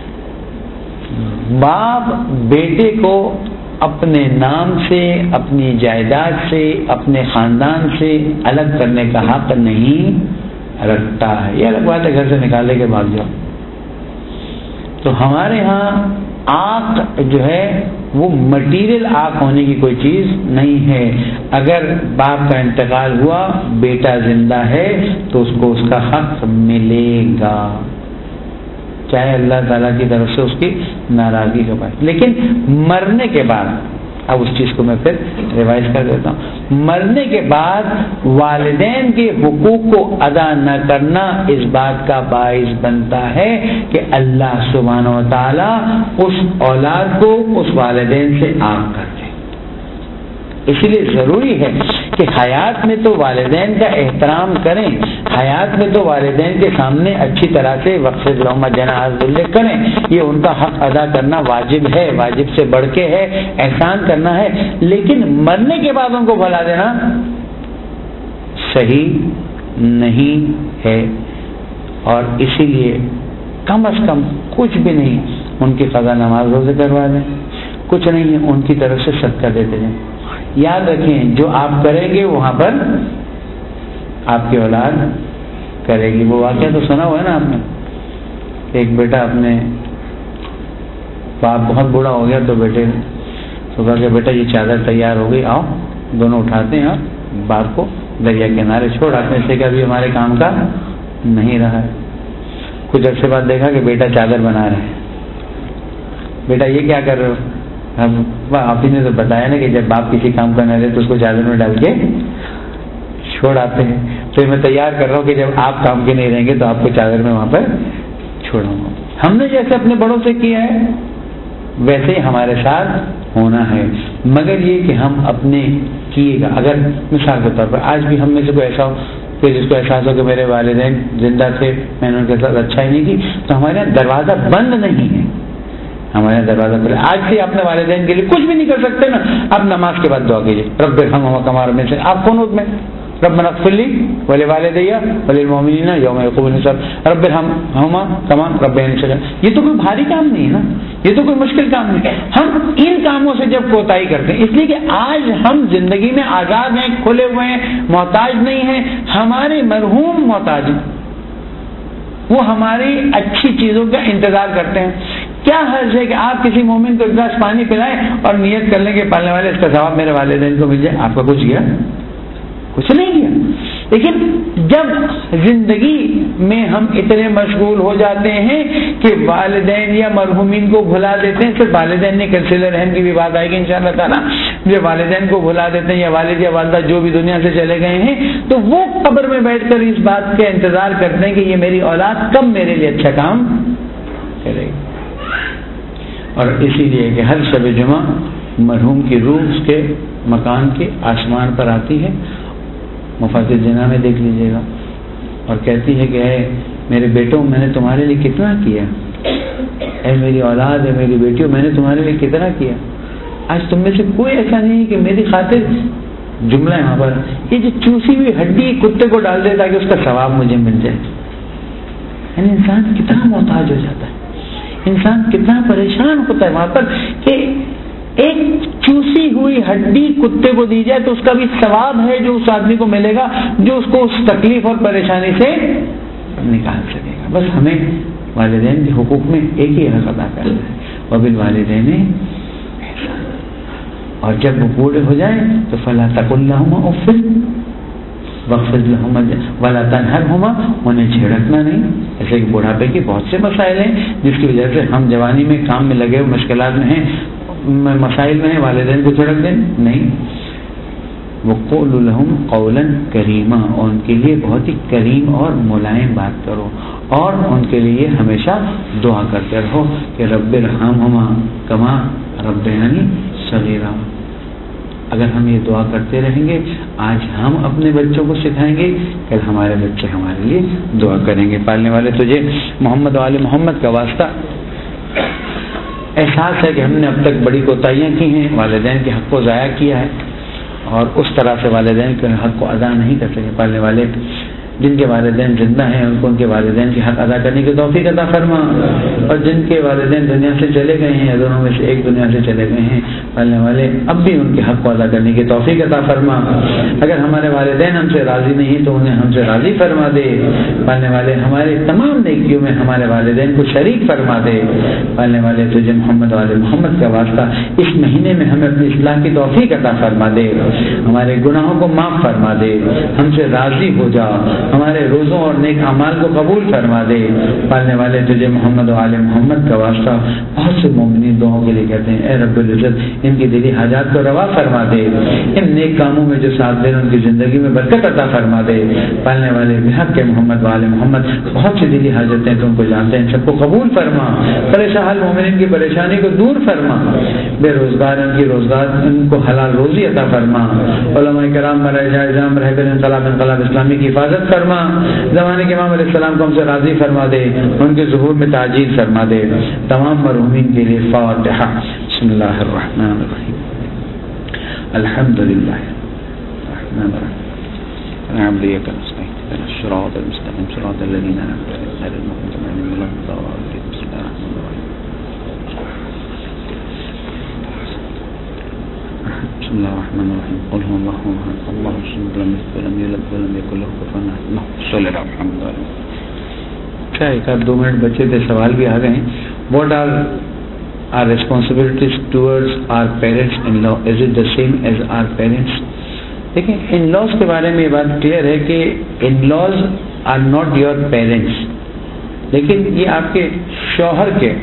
باپ بیٹے کو اپنے نام سے، اپنی جائیداد سے، اپنے خاندان سے الگ کرنے کا حق نہیں رکھتا ہے۔ یہ الگ بات ہے گھر سے نکالنے کے بعد جو تو ہمارے ہاں آنکھ جو ہے وہ مٹیریل آنکھ ہونے کی کوئی چیز نہیں ہے۔ اگر باپ کا انتقال ہوا، بیٹا زندہ ہے تو اس کو اس کا حق ملے گا، چاہے اللہ تعالیٰ کی طرف سے اس کی ناراضگی کا باعث۔ لیکن مرنے کے بعد، اب اس چیز کو میں پھر ریوائز کر دیتا ہوں، مرنے کے بعد والدین کے حقوق کو ادا نہ کرنا اس بات کا باعث بنتا ہے کہ اللہ سبحانہ و تعالیٰ اس اولاد کو اس والدین سے عام کر دے۔ اس لیے ضروری ہے کہ حیات میں تو والدین کا احترام کریں، حیات میں تو والدین کے سامنے اچھی طرح سے وقفِ لہما جناح الذل کریں، یہ ان کا حق ادا کرنا واجب ہے، واجب سے بڑھ کے ہے، احسان کرنا ہے۔ لیکن مرنے کے بعد ان کو بھلا دینا صحیح نہیں ہے، اور اسی لیے کم از کم کچھ بھی نہیں ان کی قضا نماز روزے کروا دیں، کچھ نہیں ہے ان کی طرف سے صدقہ دیتے ہیں۔ یاد رکھیں جو آپ کریں گے وہاں پر آپ کی اولاد کرے گی۔ وہ واقعہ تو سنا ہوا ہے نا آپ نے، ایک بیٹا اپنے باپ بہت بوڑھا ہو گیا تو بیٹے تو کہا کہ بیٹا یہ چادر تیار ہو گئی، آؤ دونوں اٹھاتے ہیں باپ کو دریا کنارے چھوڑ آتے ہیں، سے کہ ابھی ہمارے کام کا نہیں رہا ہے۔ کچھ عرصے بعد دیکھا کہ بیٹا چادر بنا رہے ہیں۔ بیٹا یہ کیا کر رہے ہو؟ ہم آپ ہی نے تو بتایا نا کہ جب باپ کسی کام کا نہ رہے تو اس کو چادر میں ڈال کے چھوڑ آتے ہیں، تو میں تیار کر رہا ہوں کہ جب آپ کام کے نہیں رہیں گے تو آپ کو چادر میں وہاں پر چھوڑوں گا۔ ہم نے جیسے اپنے بڑوں سے کیا ہے ویسے ہی ہمارے ساتھ ہونا ہے، مگر یہ کہ ہم اپنے کیے گا۔ اگر مثال کے طور پر آج بھی ہم میں سے کوئی ایسا ہو کہ جس کو احساس ہو کہ میرے والدین زندہ تھے، میں نے ان کے ساتھ اچھا ہی نہیں کی، تو ہمارے یہاں دروازہ بند نہیں ہے، ہمارے یہاں دروازہ کھلا۔ آج سے اپنے والدین کے لیے کچھ بھی نہیں کر سکتے نا، اب نماز کے بعد دعا کیجیے، رب ارحمہما کما ربیانی صغیرا۔ آپ کون میں ربنا اغفر لی ولوالدی وللمؤمنین یوم یقوم الحساب، رب ارحمہما کما ربیانی صغیرا۔ یہ تو کوئی بھاری کام نہیں ہے نا، یہ تو کوئی مشکل کام نہیں ہے۔ ہم ان کاموں سے جب کوتاہی کرتے ہیں، اس لیے کہ آج ہم زندگی میں آزاد ہیں، کھلے ہوئے ہیں، محتاج نہیں ہیں، ہمارے مرحوم محتاج ہیں، وہ ہماری اچھی چیزوں کا انتظار کرتے ہیں۔ کیا حرض ہے کہ آپ کسی مومن کو ایک گلاس پانی پلائیں اور نیت کر لیں کہ پالنے والے اس کا ثواب میرے والدین کو مل جائے؟ آپ کا کچھ گیا؟ کچھ نہیں گیا۔ لیکن جب زندگی میں ہم اتنے مشغول ہو جاتے ہیں کہ والدین یا مرحومین کو بھلا دیتے ہیں، صرف والدین نہیں، صلہ رحم کی بھی بات آئے گی انشاءاللہ تعالیٰ، جب والدین کو بھلا دیتے ہیں یا والد یا والدہ جو بھی دنیا سے چلے گئے ہیں، تو وہ قبر میں بیٹھ کر اس بات کا انتظار کرتے ہیں کہ یہ میری اولاد کب میرے لیے اچھا کام کرے گی۔ اور اسی لیے کہ ہر شب جمعہ مرحوم کی روح اس کے مکان کے آسمان پر آتی ہے، مفاتیح الجنان میں دیکھ لیجیے گا، اور کہتی ہے کہ اے میرے بیٹوں میں نے تمہارے لیے کتنا کیا، اے میری اولاد ہے، میری بیٹیوں میں نے تمہارے لیے کتنا کیا۔ آج تم میں سے کوئی ایسا نہیں ہے کہ میری خاطر، جملہ ہے وہاں پر، یہ جو چوسی ہوئی ہڈی کتے کو ڈال دے تاکہ اس کا ثواب مجھے مل جائے۔ یعنی انسان کتنا محتاج ہو جاتا ہے، انسان کتنا پریشان ہوتا ہے وہاں پر کہ ایک چوسی ہوئی ہڈی کتے کو دی جائے تو اس کا بھی ثواب ہے جو اس آدمی کو ملے گا جو اس کو اس تکلیف اور پریشانی سے نکال سکے گا۔ بس ہمیں والدین کے حقوق میں ایک ہی حق ادا کرنا ہے، وبالوالدین احسانا، اور جب وہ بوڑھے ہو جائیں تو فلا تقل لهما اف واخفض لهما ولا تنهرهما، انہیں چھیڑکنا نہیں۔ ایسے کہ بڑھاپے کے بہت سے مسائل ہیں جس کی وجہ سے ہم جوانی میں کام میں لگے ہوئے مشکلات میں ہیں، مسائل میں ہیں، والدین کو چھڑک دیں نہیں۔ وقول لهم قولا کریما، اور ان کے لیے بہت ہی کریم اور ملائم بات کرو، اور ان کے لیے ہمیشہ دعا کرتے رہو کہ رب ارحمہما کما ربیانی صغیرا. اگر ہم یہ دعا کرتے رہیں گے، آج ہم اپنے بچوں کو سکھائیں گے، کل ہمارے بچے ہمارے لیے دعا کریں گے. پالنے والے تجھے محمد وآل محمد کا واسطہ احساس ہے کہ ہم نے اب تک بڑی کوتاہیاں کی ہیں، والدین کے حق کو ضائع کیا ہے اور اس طرح سے والدین کے حق کو ادا نہیں کر سکے. پالنے والے جن کے والدین زندہ ہیں ان کو ان کے والدین کے حق ادا کرنے کی توفیق عطا فرما، اور جن کے والدین دنیا سے چلے گئے ہیں یا دونوں میں سے ایک دنیا سے چلے گئے ہیں، پالنے والے اب بھی ان کے حق کو ادا کرنے کی توفیق عطا فرما. اگر ہمارے والدین ہم سے راضی نہیں تو انہیں ہم سے راضی فرما دے. پالنے والے ہمارے تمام نیکیوں میں ہمارے والدین کو شریک فرما دے. پالنے والے تجھے محمد والے محمد کا واسطہ اس مہینے میں ہمیں اپنی اصلاح کی توفیق عطا فرما دے، ہمارے گناہوں کو معاف فرما دے، ہم سے راضی ہو جا، ہمارے روزوں اور نیک اعمال کو قبول فرما دے. پالنے والے تجھے محمد و آل محمد کا واسطہ بہت سے مومنین دعاؤں کے لیے کہتے ہیں اے رب العزت ان کی دلی حاجات کو روا فرما دے، ان نیک کاموں میں جو ساتھ دے ان کی زندگی میں برکت عطا فرما دے. پالنے والے بحق کے محمد و آل محمد بہت سی دلی حاجتیں تم کو جانتے ہیں، سب کو قبول فرما. پریشان مومنین کی پریشانی کو دور فرما، بے روزگار ان کی روزگار ان کو حلال روزی عطا فرما. علماء کرام مرے جائے جام رہ کر انقلاب انقلاب اسلامی کی حفاظت فرما. زمانے کے امام علیہ السلام کو ہم سے راضی فرما دے، ان کے ظہور میں تعجیل فرما دے. تمام مرحومین کے لیے فاتحہ. بسم اللہ الرحمن الرحیم. الحمد للہ الرحمن الرحیم نعبد و نستعین اهدنا الصراط المستقیم صراط الذین انعمت علیہم غیر المغضوب علیہم ولا الضالین. بسم اللہ الرحمن الرحیم. بسم اللہ الرحمن الرحیم. قل هو اللہ احد اللہ الصمد لم یلد ولم یولد ولم یکن له کفوا احد. اللهم صل علی محمد. کیا ایک آدھ دو منٹ بچے تھے، سوال بھی آ گئے ہیں. What are our responsibilities towards our parents in law, is it the same as our parents? دیکھیں ان لاز کے بارے میں یہ بات کلیئر ہے کہ in laws are not your parents, لیکن یہ آپ کے شوہر کے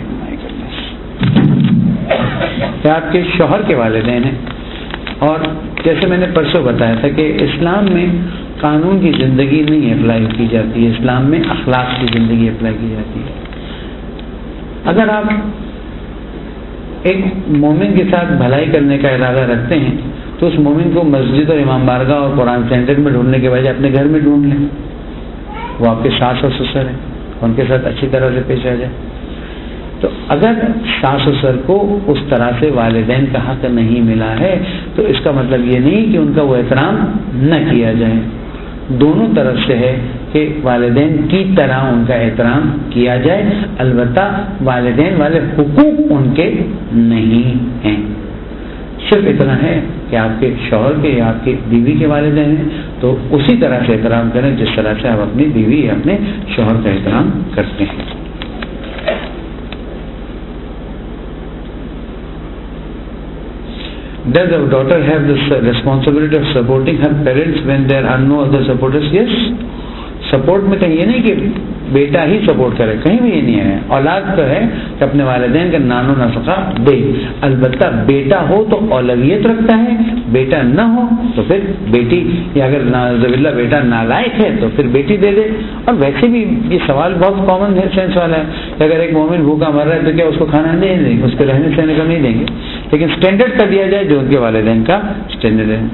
یہ آپ کے شوہر کے والدین ہیں. اور جیسے میں نے پرسوں بتایا تھا کہ اسلام میں قانون کی زندگی نہیں اپلائی کی جاتی ہے، اسلام میں اخلاق کی زندگی اپلائی کی جاتی ہے. اگر آپ ایک مومن کے ساتھ بھلائی کرنے کا ارادہ رکھتے ہیں تو اس مومن کو مسجد اور امام بارگاہ اور قرآن سینٹر میں ڈھونڈنے کے بجائے اپنے گھر میں ڈھونڈ لیں. وہ آپ کے ساس اور سسر ہیں، ان کے ساتھ اچھی طرح سے پیش آ جائے. تو اگر ساس سسر کو اس طرح سے والدین کا حق نہیں ملا ہے تو اس کا مطلب یہ نہیں کہ ان کا وہ احترام نہ کیا جائے. دونوں طرف سے ہے کہ والدین کی طرح ان کا احترام کیا جائے، البتہ والدین والے حقوق ان کے نہیں ہیں. صرف اتنا ہے کہ آپ کے شوہر کے یا آپ کی بیوی کے والدین ہیں تو اسی طرح سے احترام کریں جس طرح سے آپ اپنی بیوی یا اپنے شوہر کا احترام کرتے ہیں. Does a daughter have the responsibility of supporting her parents when there are no other supporters? Yes. Support میں کہیں یہ نہیں کہ بیٹا ہی سپورٹ کرے، کہیں بھی یہ نہیں ہے. اولاد تو ہے کہ اپنے والدین کا نان و نفقہ دے، البتہ بیٹا ہو تو اولویت رکھتا ہے، بیٹا نہ ہو تو پھر بیٹی، یا اگر نعوذ باللہ بیٹا نالائق ہے تو پھر بیٹی دے دے. اور ویسے بھی یہ سوال بہت کامن ہے، سینس والا ہے کہ اگر ایک مومن بھوکا مر رہا ہے تو کیا اس کو کھانا نہیں دیں گے، اس کے رہنے سہنے کا نہیں دیں گے، لیکن اسٹینڈرڈ کا دیا جائے جو ان کے والدین کا اسٹینڈرڈ ہے.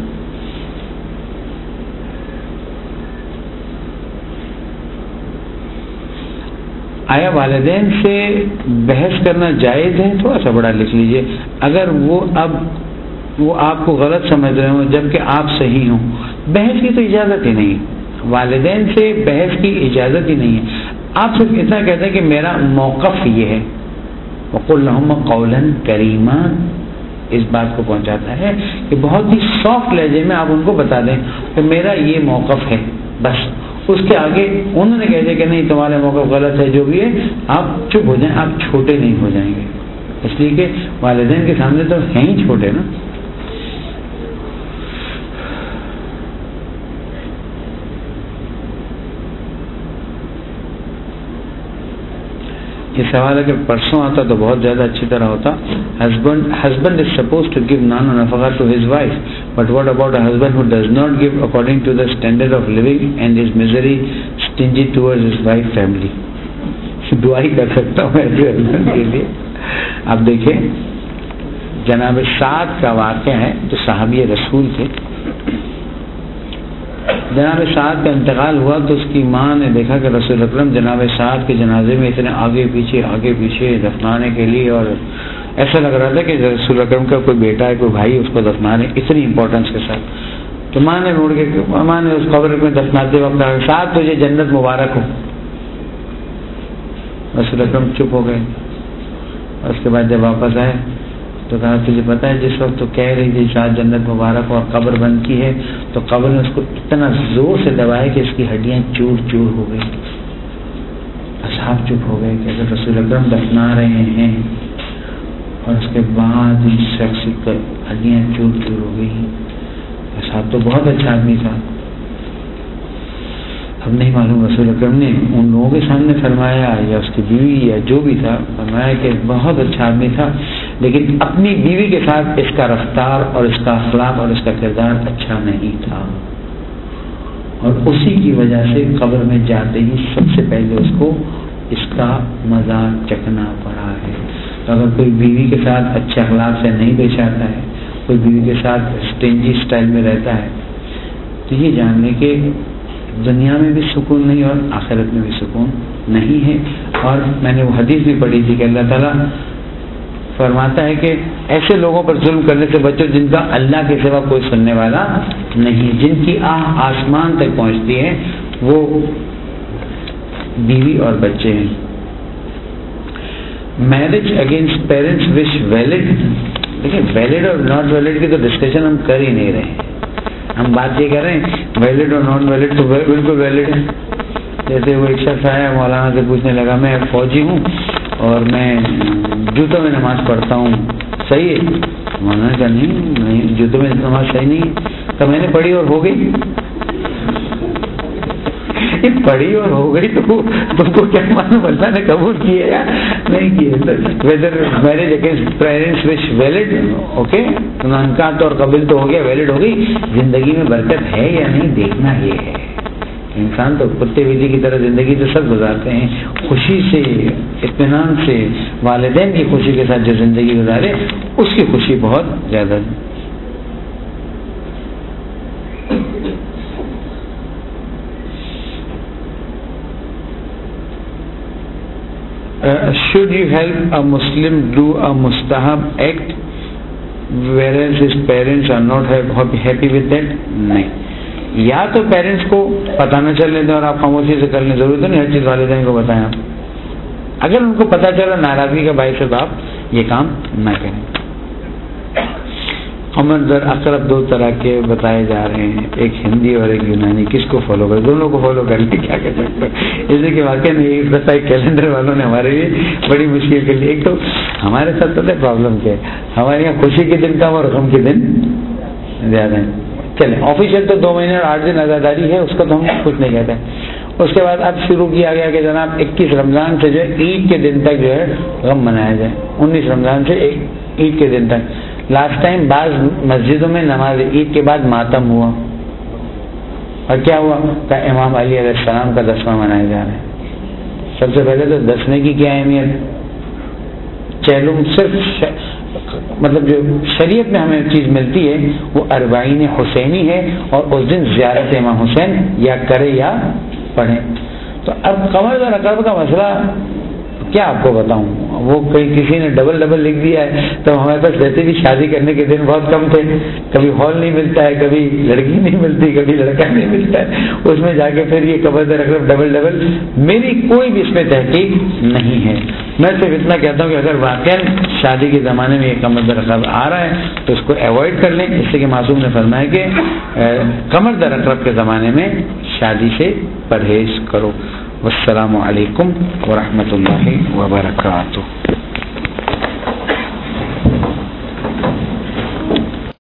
آیا والدین سے بحث کرنا جائز ہے؟ تھوڑا سا بڑا لکھ لیجئے. اگر وہ اب وہ آپ کو غلط سمجھ رہے ہوں جبکہ آپ صحیح ہوں، بحث کی تو اجازت ہی نہیں، والدین سے بحث کی اجازت ہی نہیں ہے. آپ صرف اتنا کہتے ہیں کہ میرا موقف یہ ہے، وَقُلْ لَهُمْ قَوْلًا كَرِيمًا، اس بات کو پہنچاتا ہے کہ بہت ہی سافٹ لہجے میں آپ ان کو بتا دیں کہ میرا یہ موقف ہے. بس اس کے آگے انہوں نے کہہ دیا کہ نہیں تمہارے موقف غلط ہے، جو بھی ہے آپ چپ ہو جائیں، آپ چھوٹے نہیں ہو جائیں گے. اس لیے کہ والدین کے سامنے تو ہیں ہی چھوٹے نا. یہ سوال اگر پرسوں آتا تو بہت زیادہ اچھی طرح ہوتا. Husband husband is suppose to give نان و نفقہ to his wife, but what about a husband who does not give according to the standard of living and is miserly stingy towards his wife family. دعا ہی کر سکتا ہوں ایسے husband کے لیے. آپ دیکھیں جناب سعد کا واقعہ ہے جو صحابی رسول تھے. جناب سعد کا انتقال ہوا تو اس کی ماں نے دیکھا کہ رسول اکرم جناب سعد کے جنازے میں اتنے آگے پیچھے آگے پیچھے دفنانے کے لیے، اور ایسا لگ رہا تھا کہ رسول اکرم کا کوئی بیٹا ہے کوئی بھائی اس کو دفنا رہے اتنی امپورٹنس کے ساتھ. تو ماں نے روڑ کے ماں نے اس قبر میں دفناتے وقت کہا سعد تجھے جنت مبارک ہو. رسول اکرم چپ ہو گئے. اس کے بعد جب واپس آئے تو کہا تجھے پتا ہے جس وقت تو کہہ رہی تھی شاید جنت مبارک اور قبر بند کی ہے تو قبر نے اس کو اتنا زور سے دبایا کہ اس کی ہڈیاں چور چور ہو گئی. اصحاب چپ ہو گئے کہ اگر رسول اکرم دفنا رہے ہیں اور اس کے بعد اس شخص کی ہڈیاں چور چور ہو گئی. اصحاب تو بہت اچھا آدمی تھا. اب نہیں معلوم رسول اکرم نے ان لوگوں کے سامنے فرمایا یا اس کی بیوی یا جو بھی تھا فرمایا کہ بہت اچھا آدمی تھا لیکن اپنی بیوی کے ساتھ اس کا رفتار اور اس کا اخلاق اور اس کا کردار اچھا نہیں تھا، اور اسی کی وجہ سے قبر میں جاتے ہی سب سے پہلے اس کو اس کا مذاق چکھنا پڑا ہے. تو اگر کوئی بیوی کے ساتھ اچھے اخلاق سے نہیں پیش آتا ہے، کوئی بیوی کے ساتھ اسٹینجی اسٹائل میں رہتا ہے، تو یہ جان لیں کہ دنیا میں بھی سکون نہیں اور آخرت میں بھی سکون نہیں ہے. اور میں نے وہ حدیث بھی پڑھی تھی کہ اللہ تعالیٰ فرماتا ہے کہ ایسے لوگوں پر ظلم کرنے سے بچو جن کا اللہ کے سوا کوئی سننے والا نہیں، جن کی آہ آسمان تک پہنچتی ہے، وہ بیوی اور بچے ہیں. Marriage against parents wish valid. دیکھیں ویلڈ اور ناٹ ویلڈ کی تو ڈسکشن ہم کر ہی نہیں رہے ہیں. ہم بات یہ کر رہے ہیں ویلڈ اور نان ویلڈ تو بالکل ویلڈ ہے. جیسے وہ ایک شخص آیا مولانا سے پوچھنے لگا میں فوجی ہوں اور میں جوتوں میں نماز پڑھتا ہوں، صحیح ہے؟ مولانا نے کہا نہیں نہیں جوتوں میں نماز صحیح نہیں ہے. تو میں نے پڑھی اور ہو گئی. پڑھی اور ہو گئی تو تم کو کیا معلوم اللہ نے قبول کیے یا نہیں کیے. Whether marriage against parents wish valid okay انکار تو اور قبول تو ہو گیا ویلڈ ہو گئی. زندگی میں برکت ہے یا نہیں دیکھنا یہ ہے. انسان تو کتے بلی کی طرح زندگی تو سب گزارتے ہیں، خوشی سے اطمینان سے والدین کی خوشی کے ساتھ جو زندگی گزارے اس کی خوشی بہت زیادہ ہے. Uh, should you help a Muslim do a mustahab act whereas his parents are not happy with that? نہیں. یا تو پیرنٹس کو پتہ نہ چلنے دیں اور آپ خاموشی سے کر لیں، ضرورت نہیں ہر چیز والدین کو بتائیں. آپ اگر ان کو پتہ چلا ناراضگی کا باعث ہے تو آپ یہ کام نہ کریں. قمر در اقرب دو طرح کے بتائے جا رہے ہیں، ایک ہندی اور ایک یونانی. کس کو فالو کریں؟ دونوں کو فالو کر لیں. کیا کر سکتے ہیں جیسے کہ واقعی نہیں ایک دفعہ ایک کیلنڈر والوں نے ہمارے لیے بڑی مشکل کے لیے. ایک تو ہمارے ساتھ پتہ ہے پرابلم کیا ہے، ہمارے یہاں خوشی کے دن کم اور غم کے دن زیادہ ہیں. چلیں آفیشیل تو دو مہینے اور آٹھ دن آزاداری ہے، اس کا تو ہم کچھ نہیں کہتے. اس کے بعد اب شروع کیا گیا کہ جناب اکیس رمضان سے جو ہے عید کے دن تک جو ہے غم منایا جائے. انیس رمضان سے عید کے دن تک. لاسٹ ٹائم بعض مسجدوں میں نماز عید کے بعد ماتم ہوا اور کیا ہوا کہ امام علی علیہ السلام کا دسواں منایا جا رہا ہے. سب سے پہلے تو دسویں کی کیا اہمیت. چہلم صرف ش... مطلب جو شریعت میں ہمیں چیز ملتی ہے وہ اربعین حسینی ہے اور اس دن زیارت امام حسین یا کرے یا پڑھیں. تو اب قمر اور اقرب کا مسئلہ کیا آپ کو بتاؤں، وہ کہیں کسی نے ڈبل ڈبل لکھ دیا ہے. تو ہمارے پاس ویسے بھی شادی کرنے کے دن بہت کم تھے، کبھی ہال نہیں ملتا ہے، کبھی لڑکی نہیں ملتی، کبھی لڑکا نہیں ملتا ہے. اس میں جا کے پھر یہ قبر در اقرب ڈبل ڈبل. میری کوئی بھی اس میں تحقیق نہیں ہے. میں صرف اتنا کہتا ہوں کہ اگر واقعی شادی کے زمانے میں یہ قمر در اقرب آ رہا ہے تو اس کو ایوائڈ کر لیں. اس سے کہ معصوم نے فرمایا کہ قمر در اقرب کے زمانے میں شادی سے پرہیز کرو. والسلام علیکم ورحمۃ اللہ وبرکاتہ.